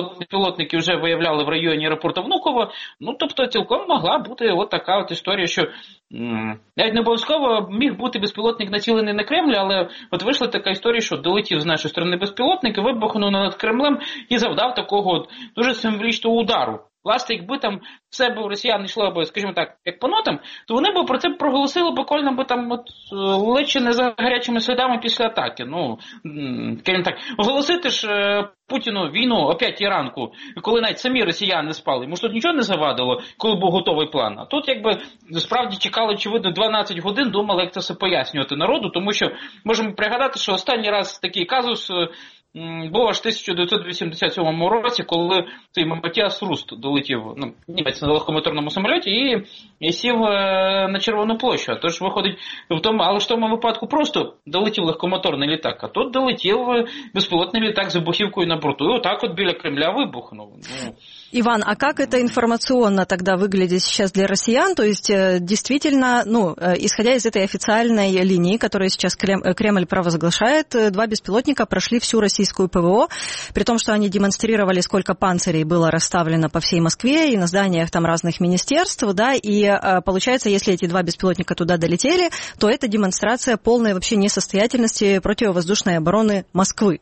безпілотники вже виявляли в районі аеропорту Внуково. Ну, тобто, цілком могла бути от така от історія, що навіть не обов'язково міг бути безпілотник націлений на Кремль, але от вийшла така історія, що долетів з нашої сторони безпілотник, вибухнув над Кремлем і завдав такого от дуже символічного удару. Власне, якби там все б росіяни йшло б, скажімо так, як по нотам, то вони б про це проголосили буквально б там от ледь не за гарячими слідами після атаки. Ну, скажімо так, оголосити ж Путіну війну о 5-й ранку, коли навіть самі росіяни спали. Йому ж тут нічого не завадило, коли був готовий план. А тут якби справді чекали, очевидно, 12 годин, думали, як це все пояснювати народу, тому що можемо пригадати, що останній раз такий казус був аж в 1987 році, коли цей Матіас Руст долетів, німець на легкомоторному самольоті і сів на Червону площу. Тож виходить, але в тому випадку просто долетів легкомоторний літак, а тут долетів безпілотний літак з вибухівкою на борту, і отак от біля Кремля вибухнув. Иван, а как это информационно тогда выглядит сейчас для россиян? То есть, действительно, исходя из этой официальной линии, которую сейчас Кремль провозглашает, 2 беспилотника прошли всю российскую ПВО, при том, что они демонстрировали, сколько панцирей было расставлено по всей Москве и на зданиях там разных министерств, да, и получается, если эти 2 беспилотника туда долетели, то это демонстрация полной вообще несостоятельности противовоздушной обороны Москвы.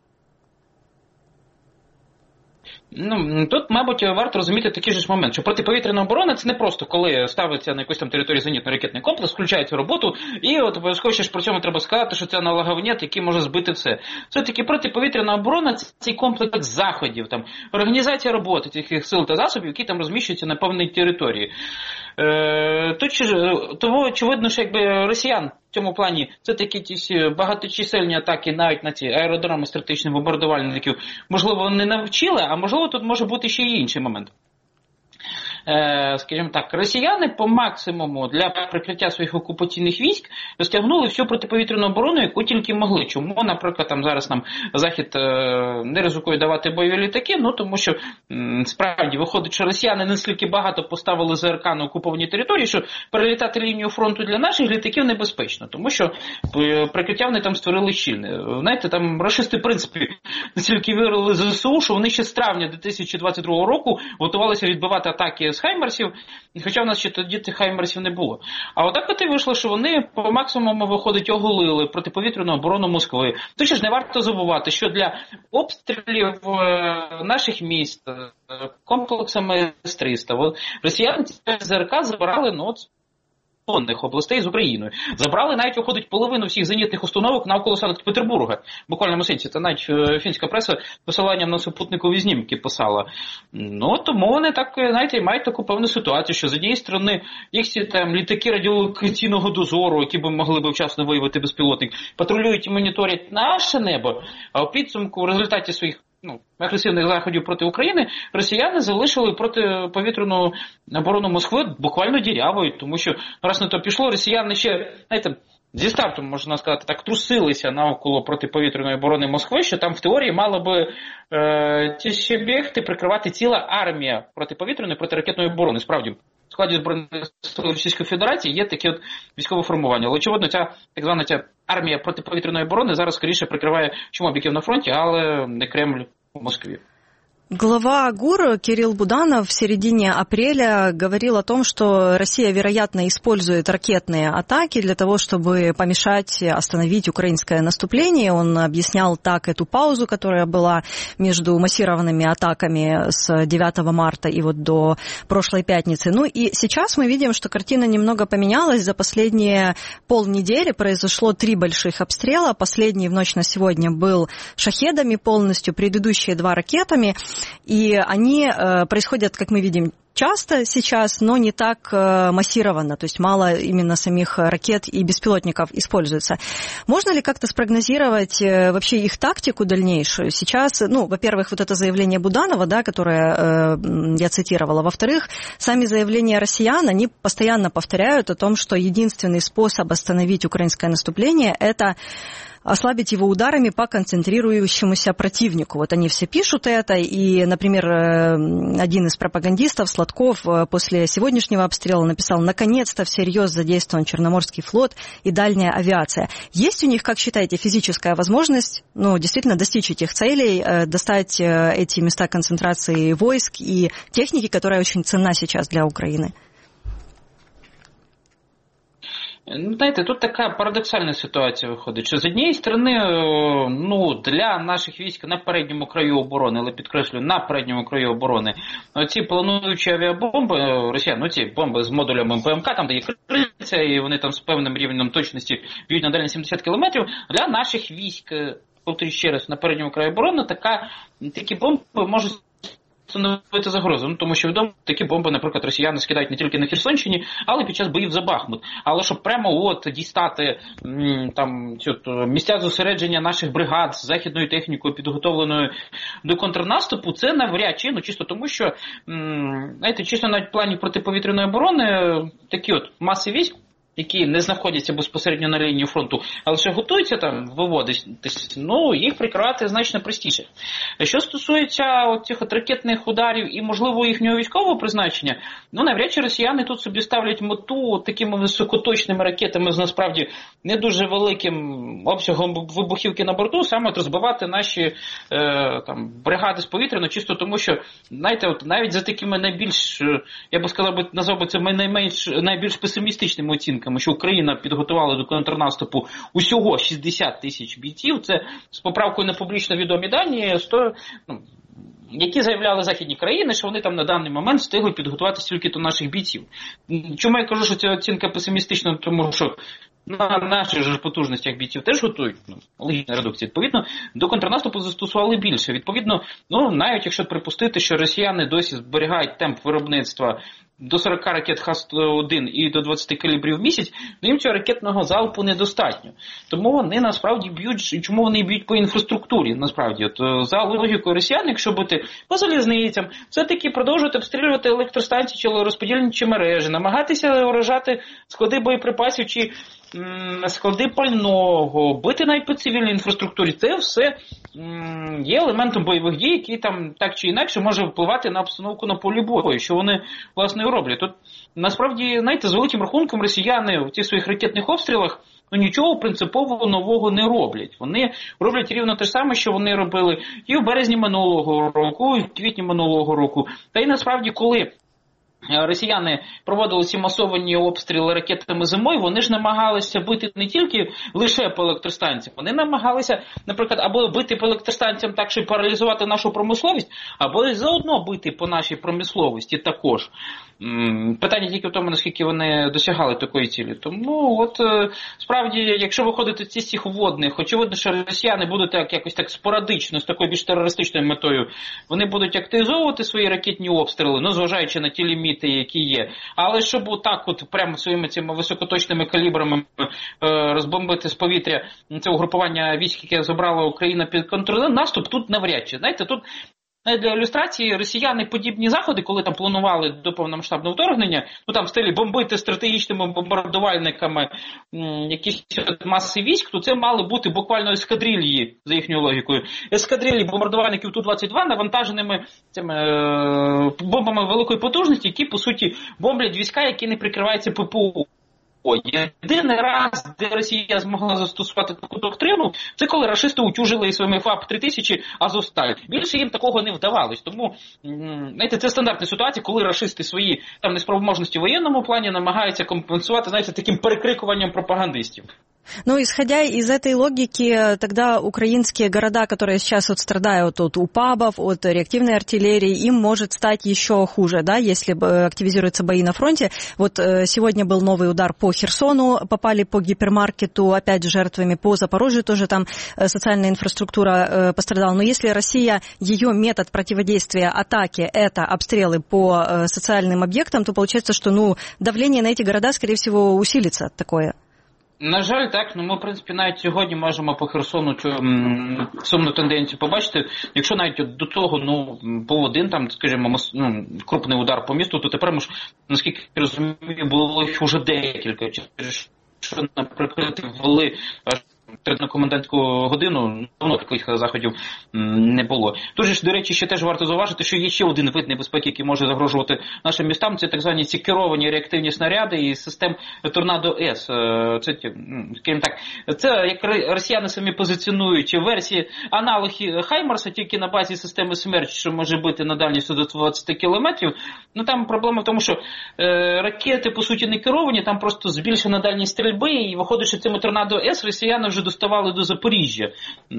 Тут, мабуть, варто розуміти такий же ж момент, що протиповітряна оборона – це не просто коли ставиться на якусь там території зенітно-ракетний комплекс, включають роботу, і от обов'язково ще ж при цьому треба сказати, що це аналоговнєт, який може збити все. Все-таки протиповітряна оборона – це цей комплекс заходів, там, організація роботи цих сил та засобів, які там розміщуються на певній території. Тому очевидно, що якби росіян в цьому плані це такі багаточисельні атаки навіть на ці аеродроми стратегічних бомбардувальників, можливо, не навчили, а можливо тут може бути ще й інший момент. Скажімо так, росіяни по максимуму для прикриття своїх окупаційних військ розтягнули всю протиповітряну оборону, яку тільки могли. Чому, наприклад, там зараз нам Захід не ризикує давати бойові літаки? Тому що справді виходить, що росіяни настільки багато поставили ЗРК на окуповані території, що перелітати лінію фронту для наших літаків небезпечно, тому що прикриття вони там створили щільне. Знаєте, там рашисти, в принципі, настільки вірили ЗСУ, що вони ще з травня 2022 року готувалися відбивати атаки з хаймерсів, хоча в нас ще тоді тих хаймерсів не було. А отак от і вийшло, що вони по максимуму, виходить, оголили протиповітряну оборону Москви. Тож ж не варто забувати, що для обстрілів наших міст комплексами С-300 росіяни ЗРК забирали областей з Україною. Забрали навіть, виходить, половину всіх зенітних установок навколо Санкт-Петербурга. В буквальному сенсі. Це навіть фінська преса посиланням на супутникові знімки писала. Тому вони так, знаєте, мають таку певну ситуацію, що з однієї сторони їх ці там літаки радіолокаційного дозору, які б могли б вчасно виявити безпілотник, патрулюють і моніторять наше небо, а у підсумку в результаті своїх агресивних заходів проти України росіяни залишили протиповітряну оборону Москви буквально дірявою, тому що раз на то пішло, росіяни ще, знаєте, зі старту, можна сказати, так трусилися навколо протиповітряної оборони Москви, що там в теорії мала би ці ще об'єкти прикривати ціла армія протиповітряної протиракетної оборони. Справді, в складі Збройних сил Російської Федерації є такі от військове формування. Але, очевидно, ця так звана армія протиповітряної оборони зараз скоріше прикриває чмобіків на фронті, але не Кремль у Москве. Глава ГУР Кирилл Буданов в середине апреля говорил о том, что Россия, вероятно, использует ракетные атаки для того, чтобы помешать, остановить украинское наступление. Он объяснял так эту паузу, которая была между массированными атаками с 9 марта и вот до прошлой пятницы. И сейчас мы видим, что картина немного поменялась. За последние полнедели произошло 3 больших обстрела. Последний в ночь на сегодня был шахедами полностью, предыдущие 2 ракетами. И они происходят, как мы видим, часто сейчас, но не так массированно, то есть мало именно самих ракет и беспилотников используется. Можно ли как-то спрогнозировать вообще их тактику дальнейшую? Сейчас, во-первых, вот это заявление Буданова, да, которое я цитировала, во-вторых, сами заявления россиян, они постоянно повторяют о том, что единственный способ остановить украинское наступление – это ослабить его ударами по концентрирующемуся противнику. Вот они все пишут это, и, например, один из пропагандистов, Гладков после сегодняшнего обстрела написал: «Наконец-то всерьез задействован Черноморский флот и дальняя авиация». Есть у них, как считаете, физическая возможность, действительно достичь этих целей, достать эти места концентрации войск и техники, которая очень ценна сейчас для Украины? Знаєте, тут така парадоксальна ситуація виходить, що з однієї сторони, для наших військ на передньому краю оборони, але підкреслюю, на передньому краю оборони, ці плануючі авіабомби, росіян, ці бомби з модулями ПМК, там де є крильця, і вони там з певним рівнем точності б'ють на дальність 70 кілометрів, для наших військ, повторюю ще раз, на передньому краю оборони, такі бомби можуть становити загрозу, тому що відомо, такі бомби, наприклад, росіяни скидають не тільки на Херсонщині, але під час боїв за Бахмут. Але щоб прямо дістати місця зосередження наших бригад з західною технікою, підготовленою до контрнаступу, це навряд чи, чисто тому, що, чисто навіть в плані протиповітряної оборони, такі маси військ, які не знаходяться безпосередньо на лінії фронту, а лише готуються там виводитись, їх прикривати значно простіше. Що стосується цих ракетних ударів і, можливо, їхнього військового призначення, навряд чи росіяни тут собі ставлять мету такими високоточними ракетами з насправді не дуже великим обсягом вибухівки на борту, саме розбивати наші бригади з повітря, чисто тому, що, навіть за такими найбільш, я би сказав, назвав би це найбільш песимістичними оцінками, що Україна підготувала до контрнаступу усього 60 тисяч бійців, це з поправкою на публічно відомі дані, які заявляли західні країни, що вони там на даний момент встигли підготувати стільки до наших бійців. Чому я кажу, що ця оцінка песимістична? Тому що на наших же потужностях бійців теж готують, логічна редукція. Відповідно, до контрнаступу застосували більше. Відповідно, навіть якщо припустити, що росіяни досі зберігають темп виробництва до 40 ракет Х-1 і до 20 калібрів в місяць, їм цього ракетного залпу недостатньо. Тому вони насправді б'ють, і чому вони б'ють по інфраструктурі, насправді. За логікою росіян, якщо бути по залізницям, все-таки продовжувати обстрілювати електростанції чи розподільничі мережі, намагатися уражати склади боєприпасів чи склади пального, бити навіть по цивільній інфраструктурі. Це все є елементом бойових дій, які там так чи інакше може впливати на обстановку на полі бою, що вони, власне, і роблять. Тут, насправді, з великим рахунком росіяни в цих своїх ракетних обстрілах нічого принципово нового не роблять. Вони роблять рівно те ж саме, що вони робили і в березні минулого року, і в квітні минулого року. Та й насправді, коли росіяни проводили ці масовані обстріли ракетами зимою, вони ж намагалися бити не тільки лише по електростанціям, вони намагалися, наприклад, або бити по електростанціям так, щоб паралізувати нашу промисловість, або заодно бити по нашій промисловості також. Питання тільки в тому, наскільки вони досягали такої цілі. Тому, справді, якщо виходити з цих вводних, очевидно, що росіяни будуть якось так спорадично, з такою більш терористичною метою, вони будуть активізовувати свої ракетні обстріли, зважаючи на ті ліміти, які є. Але щоб прямо своїми цими високоточними калібрами розбомбити з повітря це угрупування військ, яке забрала Україна під контроль, наступ тут навряд чи. Тут для ілюстрації росіяни подібні заходи, коли там планували до повномасштабного вторгнення, там в стилі бомбити стратегічними бомбардувальниками якісь маси військ, то це мали бути буквально ескадрильї, за їхньою логікою. Ескадрильї бомбардувальників Ту-22 навантаженими цими бомбами великої потужності, які, по суті, бомблять війська, які не прикриваються ППО. Єдиний раз, де Росія змогла застосувати таку доктрину, це коли рашисти утюжили своїми ФАП-3000 Азовсталь. Більше їм такого не вдавалось. Тому, це стандартна ситуація, коли рашисти свої несправоможності в воєнному плані намагаються компенсувати, таким перекрикуванням пропагандистів. Исходя из этой логики, тогда украинские города, которые сейчас страдают от УПАБов, от реактивной артиллерии, им может стать еще хуже, да, если активизируются бои на фронте. Сегодня был новый удар по Херсону, попали по гипермаркету, опять жертвами, по Запорожью тоже там социальная инфраструктура пострадала. Но если Россия, ее метод противодействия атаке, это обстрелы по социальным объектам, то получается, что, давление на эти города, скорее всего, усилится такое. На жаль, так. Ми, в принципі, навіть сьогодні можемо по Херсону цю сумну тенденцію побачити. Якщо навіть до того, був один, скажімо, крупний удар по місту, то тепер, наскільки я розумію, було їх вже декілька. Що, наприклад, ввели на комендантську годину, таких заходів не було. Тут ж, до речі, ще теж варто зауважити, що є ще один вид небезпеки, який може загрожувати нашим містам, це так звані ці керовані реактивні снаряди і систем Торнадо-С. Це, скажімо так, це як росіяни самі позиціонують версії аналоги Хаймарса, тільки на базі системи Смерч, що може бути на дальність до 20 кілометрів. Ну там проблема в тому, що ракети, по суті, не керовані, там просто збільшена дальність стрільби, і виходить, що цими Торнадо-С росіяни вже доставали до Запоріжжя.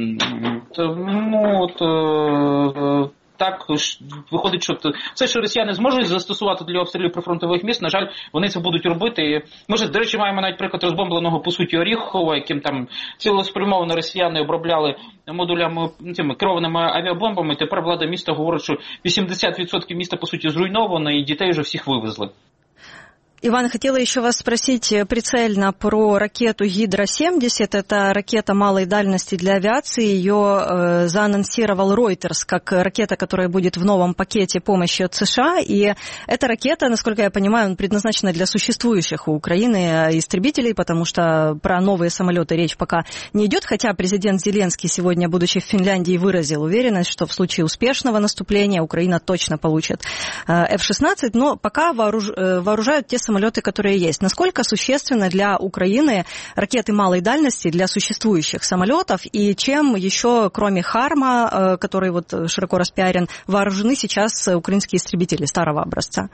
Тому так виходить, що все, що росіяни зможуть застосувати для обстрілів прифронтових міст, на жаль, вони це будуть робити. Може, до речі, маємо навіть приклад розбомбленого, по суті, Оріхова, яким там цілеспрямовано росіяни обробляли модулями, цими керованими авіабомбами. Тепер влада міста говорить, що 80% міста, по суті, зруйновано, і дітей вже всіх вивезли. Иван, хотела еще вас спросить прицельно про ракету Гидра-70. Это ракета малой дальности для авиации. Ее заанонсировал Reuters как ракета, которая будет в новом пакете помощи от США. И эта ракета, насколько я понимаю, предназначена для существующих у Украины истребителей, потому что про новые самолеты речь пока не идет. Хотя президент Зеленский сегодня, будучи в Финляндии, выразил уверенность, что в случае успешного наступления Украина точно получит F-16. Но пока вооружают те самолеты, которые есть. Насколько существенно для Украины ракеты малой дальности для существующих самолетов, и чем еще, кроме Харма, который вот широко распиарен, вооружены сейчас украинские истребители старого образца?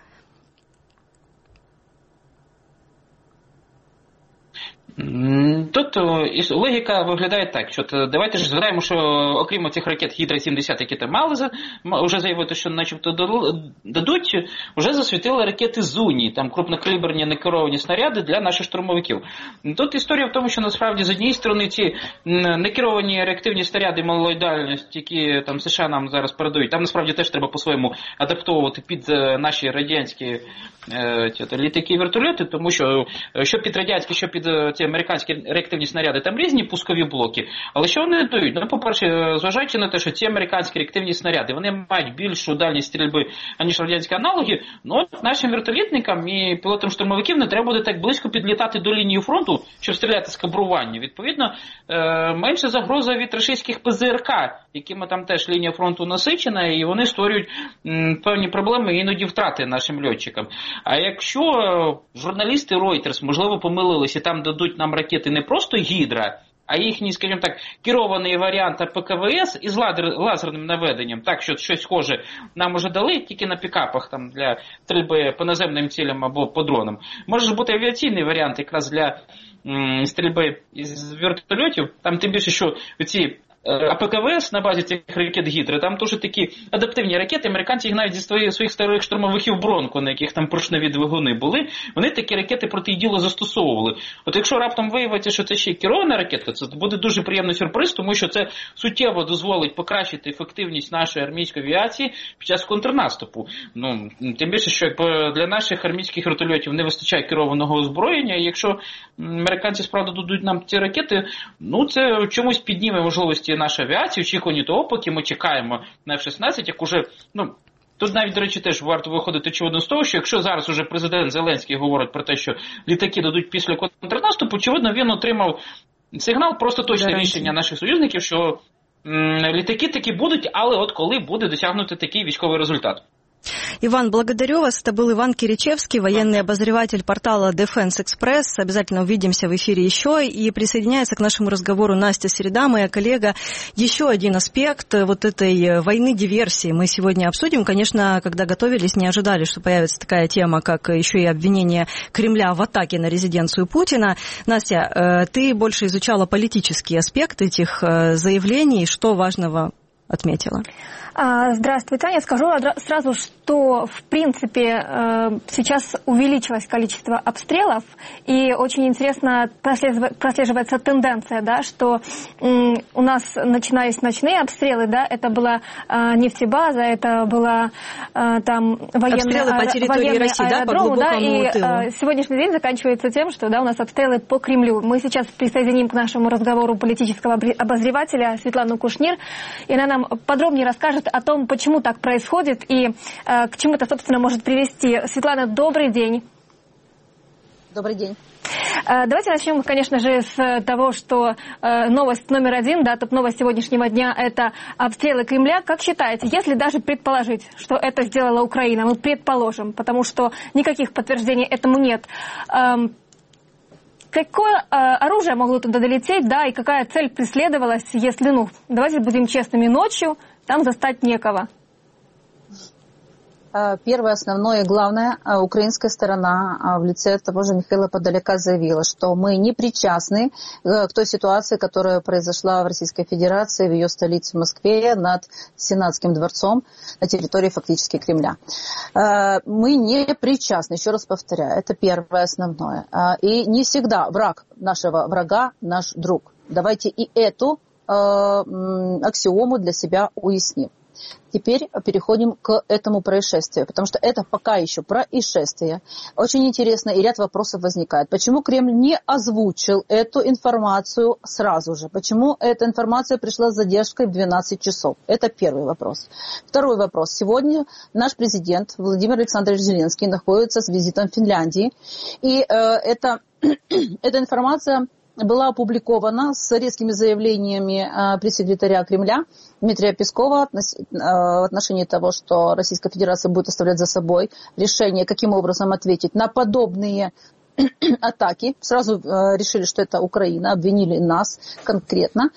Тут логіка виглядає так, що давайте ж згадаємо, що окрім цих ракет Гідра-70, які там мали вже заявити, що начебто дадуть, вже засвітили ракети Зуні, там крупнокаліберні некеровані снаряди для наших штурмовиків. Тут історія в тому, що насправді з однієї сторони ці некеровані реактивні снаряди малої дальності, які там США нам зараз передають, там насправді теж треба по-своєму адаптовувати під наші радянські літаки і вертольоти, тому що під радянські, що під ці американські реактивні снаряди, там різні пускові блоки. Але що вони дають? Ну, по-перше, зважаючи на те, що ці американські реактивні снаряди, вони мають більшу дальність стрільби, аніж радянські аналоги, ну, нашим вертолітникам і пілотам штурмовиків не треба буде так близько підлітати до лінії фронту, щоб стріляти з кабрування. Відповідно, менша загроза від російських ПЗРК, якими там теж лінія фронту насичена, і вони створюють певні проблеми і іноді втрати нашим льотчикам. А якщо журналісти Reuters, можливо, помилились і там дадуть нам ракети не просто Гідра, а їхній, скажімо так, керований варіант ПКВС із лазерним наведенням, так, що щось схоже нам уже дали, тільки на пікапах там, для стрільби по наземним цілям або по дронам. Може бути авіаційний варіант якраз для стрільби із вертольотів, там тим більше, що ці АПКВС на базі цих ракет Гідри, там дуже такі адаптивні ракети, американці їх навіть зі своїх старих штурмовиків Бронко, на яких там поршневі двигуни були, вони такі ракети проти ділу застосовували. От якщо раптом виявиться, що це ще керована ракетка, це буде дуже приємний сюрприз, тому що це суттєво дозволить покращити ефективність нашої армійської авіації під час контрнаступу. Ну, тим більше, що для наших армійських вертольотів не вистачає керованого озброєння, і якщо американці справді дадуть нам ці ракети, ну це чомусь підніме можливості нашої авіації, очікувані того, поки ми чекаємо на F-16, як уже, ну, тут навіть, до речі, теж варто виходити очевидно з того, що якщо зараз уже президент Зеленський говорить про те, що літаки дадуть після контрнаступу, очевидно, він отримав сигнал, просто точне рішення наших союзників, що літаки таки будуть, але от коли буде досягнути такий військовий результат. Иван, благодарю вас. Это был Иван Киричевский, военный обозреватель портала Defense Express. Обязательно увидимся в эфире еще. И присоединяется к нашему разговору Настя Середа, моя коллега. Еще один аспект вот этой войны-диверсии мы сегодня обсудим. Конечно, когда готовились, не ожидали, что появится такая тема, как еще и обвинение Кремля в атаке на резиденцию Путина. Настя, ты больше изучала политический аспект этих заявлений. Что важного отметила? Здравствуй, Таня. Скажу сразу, что, в принципе, сейчас увеличилось количество обстрелов, и очень интересно прослеживается тенденция, да, что у нас начинались ночные обстрелы, да, это была нефтебаза, это была там военные России, аэродром, да, и сегодняшний день заканчивается тем, что, да, у нас обстрелы по Кремлю. Мы сейчас присоединим к нашему разговору политического обозревателя Светлану Кушнир, и она нам подробнее расскажет о том, почему так происходит и к чему это, собственно, может привести. Светлана, добрый день. Добрый день. Давайте начнем, конечно же, с того, что новость номер один, да, топ-новость сегодняшнего дня – это обстрелы Кремля. Как считаете, если даже предположить, что это сделала Украина, мы предположим, потому что никаких подтверждений этому нет, какое оружие могло туда долететь, да, и какая цель преследовалась, если, давайте будем честными, ночью там застать некого? Первое, основное и главное, украинская сторона в лице того же Михаила Подоляка заявила, что мы не причастны к той ситуации, которая произошла в Российской Федерации, в ее столице Москве, над Сенатским дворцом, на территории фактически Кремля. Мы не причастны, еще раз повторяю, это первое, основное. И не всегда враг нашего врага наш друг. Давайте и эту аксиому для себя уясним. Теперь переходим к этому происшествию, потому что это пока еще происшествие. Очень интересно, и ряд вопросов возникает. Почему Кремль не озвучил эту информацию сразу же? Почему эта информация пришла с задержкой в 12 часов? Это первый вопрос. Второй вопрос. Сегодня наш президент Владимир Александрович Зеленский находится с визитом в Финляндии, и эта информация была опубликована с резкими заявлениями пресс-секретаря Кремля Дмитрия Пескова в отношении того, что Российская Федерация будет оставлять за собой решение, каким образом ответить на подобные атаки. Сразу решили, что это Украина, обвинили нас конкретно.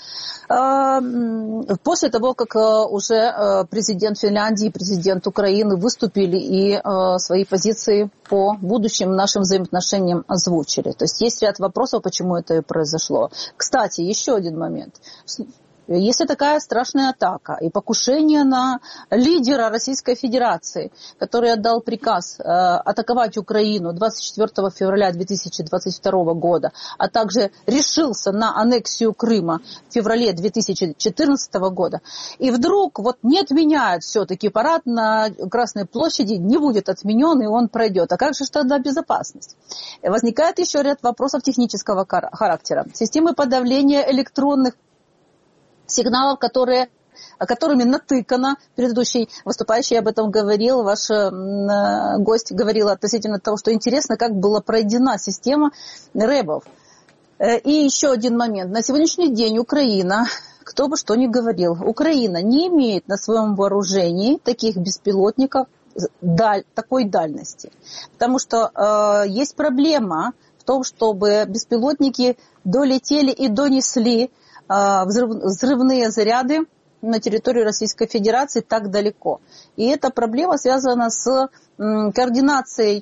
После того, как уже президент Финляндии и президент Украины выступили и свои позиции по будущим нашим взаимоотношениям озвучили. То есть есть ряд вопросов, почему это и произошло. Кстати, еще один момент. Если такая страшная атака и покушение на лидера Российской Федерации, который отдал приказ атаковать Украину 24 февраля 2022 года, а также решился на аннексию Крыма в феврале 2014 года, и вдруг не отменяют все-таки парад на Красной площади, не будет отменен, и он пройдет. А как же тогда безопасность? Возникает еще ряд вопросов технического характера. Системы подавления электронных сигналов, которыми натыкано, предыдущий выступающий об этом говорил, ваш гость говорил относительно того, что интересно, как была пройдена система рэбов. И еще один момент. На сегодняшний день Украина, кто бы что ни говорил, Украина не имеет на своем вооружении таких беспилотников такой дальности. Потому что есть проблема в том, чтобы беспилотники долетели и донесли взрывные заряды на территорию Российской Федерации так далеко. И эта проблема связана с координацией,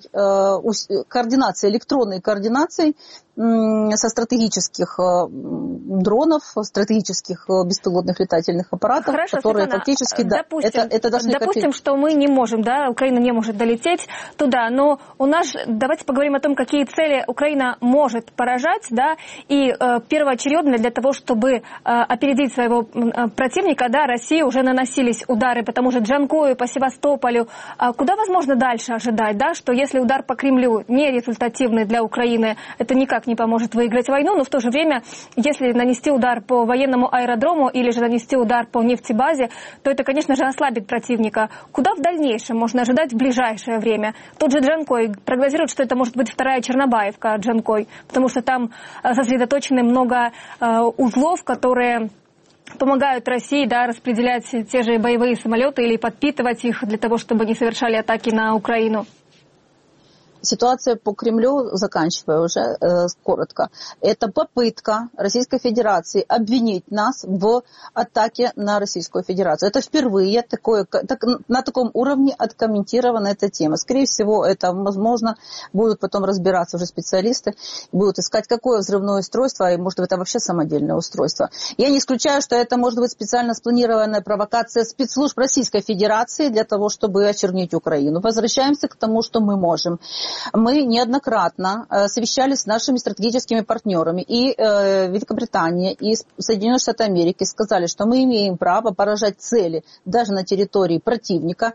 электронной координацией со стратегических дронов, стратегических беспилотных летательных аппаратов, хорошо, которые Светлана, фактически допустим, что мы не можем, да, Украина не может долететь туда, но у нас, давайте поговорим о том, какие цели Украина может поражать, да, и первоочередно для того, чтобы опередить своего противника, да, России уже наносились удары по тому же Джанкою, по Севастополю. Куда возможно дальше ожидать, да, что если удар по Кремлю не результативный для Украины, это никак не поможет выиграть войну, но в то же время, если нанести удар по военному аэродрому или же нанести удар по нефтебазе, то это, конечно же, ослабит противника. Куда в дальнейшем можно ожидать в ближайшее время? Тот же Джанкой прогнозирует, что это может быть вторая Чернобаевка Джанкой, потому что там сосредоточены много узлов, которые помогают России, да, распределять те же боевые самолеты или подпитывать их для того, чтобы не совершали атаки на Украину. Ситуация по Кремлю, заканчивая уже коротко, это попытка Российской Федерации обвинить нас в атаке на Российскую Федерацию. Это впервые на таком уровне откомментирована эта тема. Скорее всего, это, возможно, будут потом разбираться уже специалисты, будут искать, какое взрывное устройство, и, может быть, это вообще самодельное устройство. Я не исключаю, что это может быть специально спланированная провокация спецслужб Российской Федерации для того, чтобы очернить Украину. Возвращаемся к тому, что мы можем. Мы неоднократно совещались с нашими стратегическими партнерами, и Великобритания, и Соединенные Штаты Америки сказали, что мы имеем право поражать цели даже на территории противника.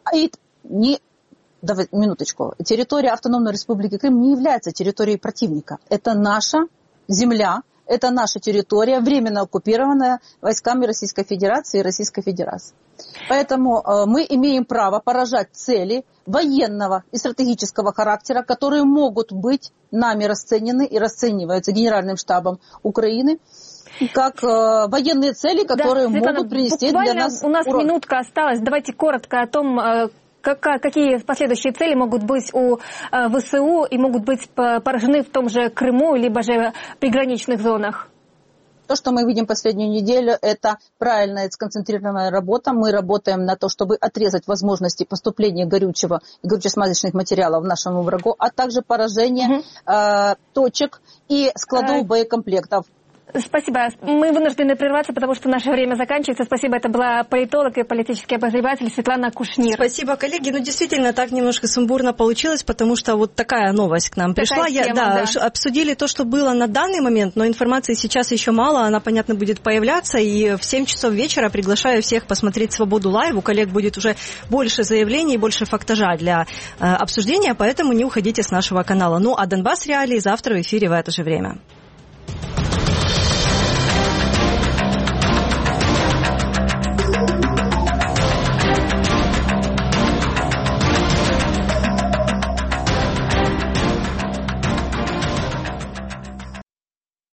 Минуточку. Территория Автономной Республики Крым не является территорией противника. Это наша земля, это наша территория, временно оккупированная войсками Российской Федерации и Российской Федерации. Поэтому мы имеем право поражать цели военного и стратегического характера, которые могут быть нами расценены и расцениваются Генеральным штабом Украины как военные цели, которые могут принести для нас у нас урон. Минутка осталась. Давайте коротко о том, какие последующие цели могут быть у ВСУ и могут быть поражены в том же Крыму, либо же в приграничных зонах. То, что мы видим последнюю неделю, это правильная и сконцентрированная работа. Мы работаем на то, чтобы отрезать возможности поступления горючего и горюче-смазочных материалов нашему врагу, а также поражение точек и складов боекомплектов. Спасибо. Мы вынуждены прерваться, потому что наше время заканчивается. Спасибо. Это была политолог и политический обозреватель Светлана Кушнир. Спасибо, коллеги. Действительно, так немножко сумбурно получилось, потому что вот такая новость к нам пришла. Обсудили то, что было на данный момент, но информации сейчас еще мало. Она, понятно, будет появляться. И в 7 часов вечера приглашаю всех посмотреть «Свободу лайв». У коллег будет уже больше заявлений, больше фактажа для обсуждения, поэтому не уходите с нашего канала. Ну, а «Донбасс Реалии» завтра в эфире в это же время.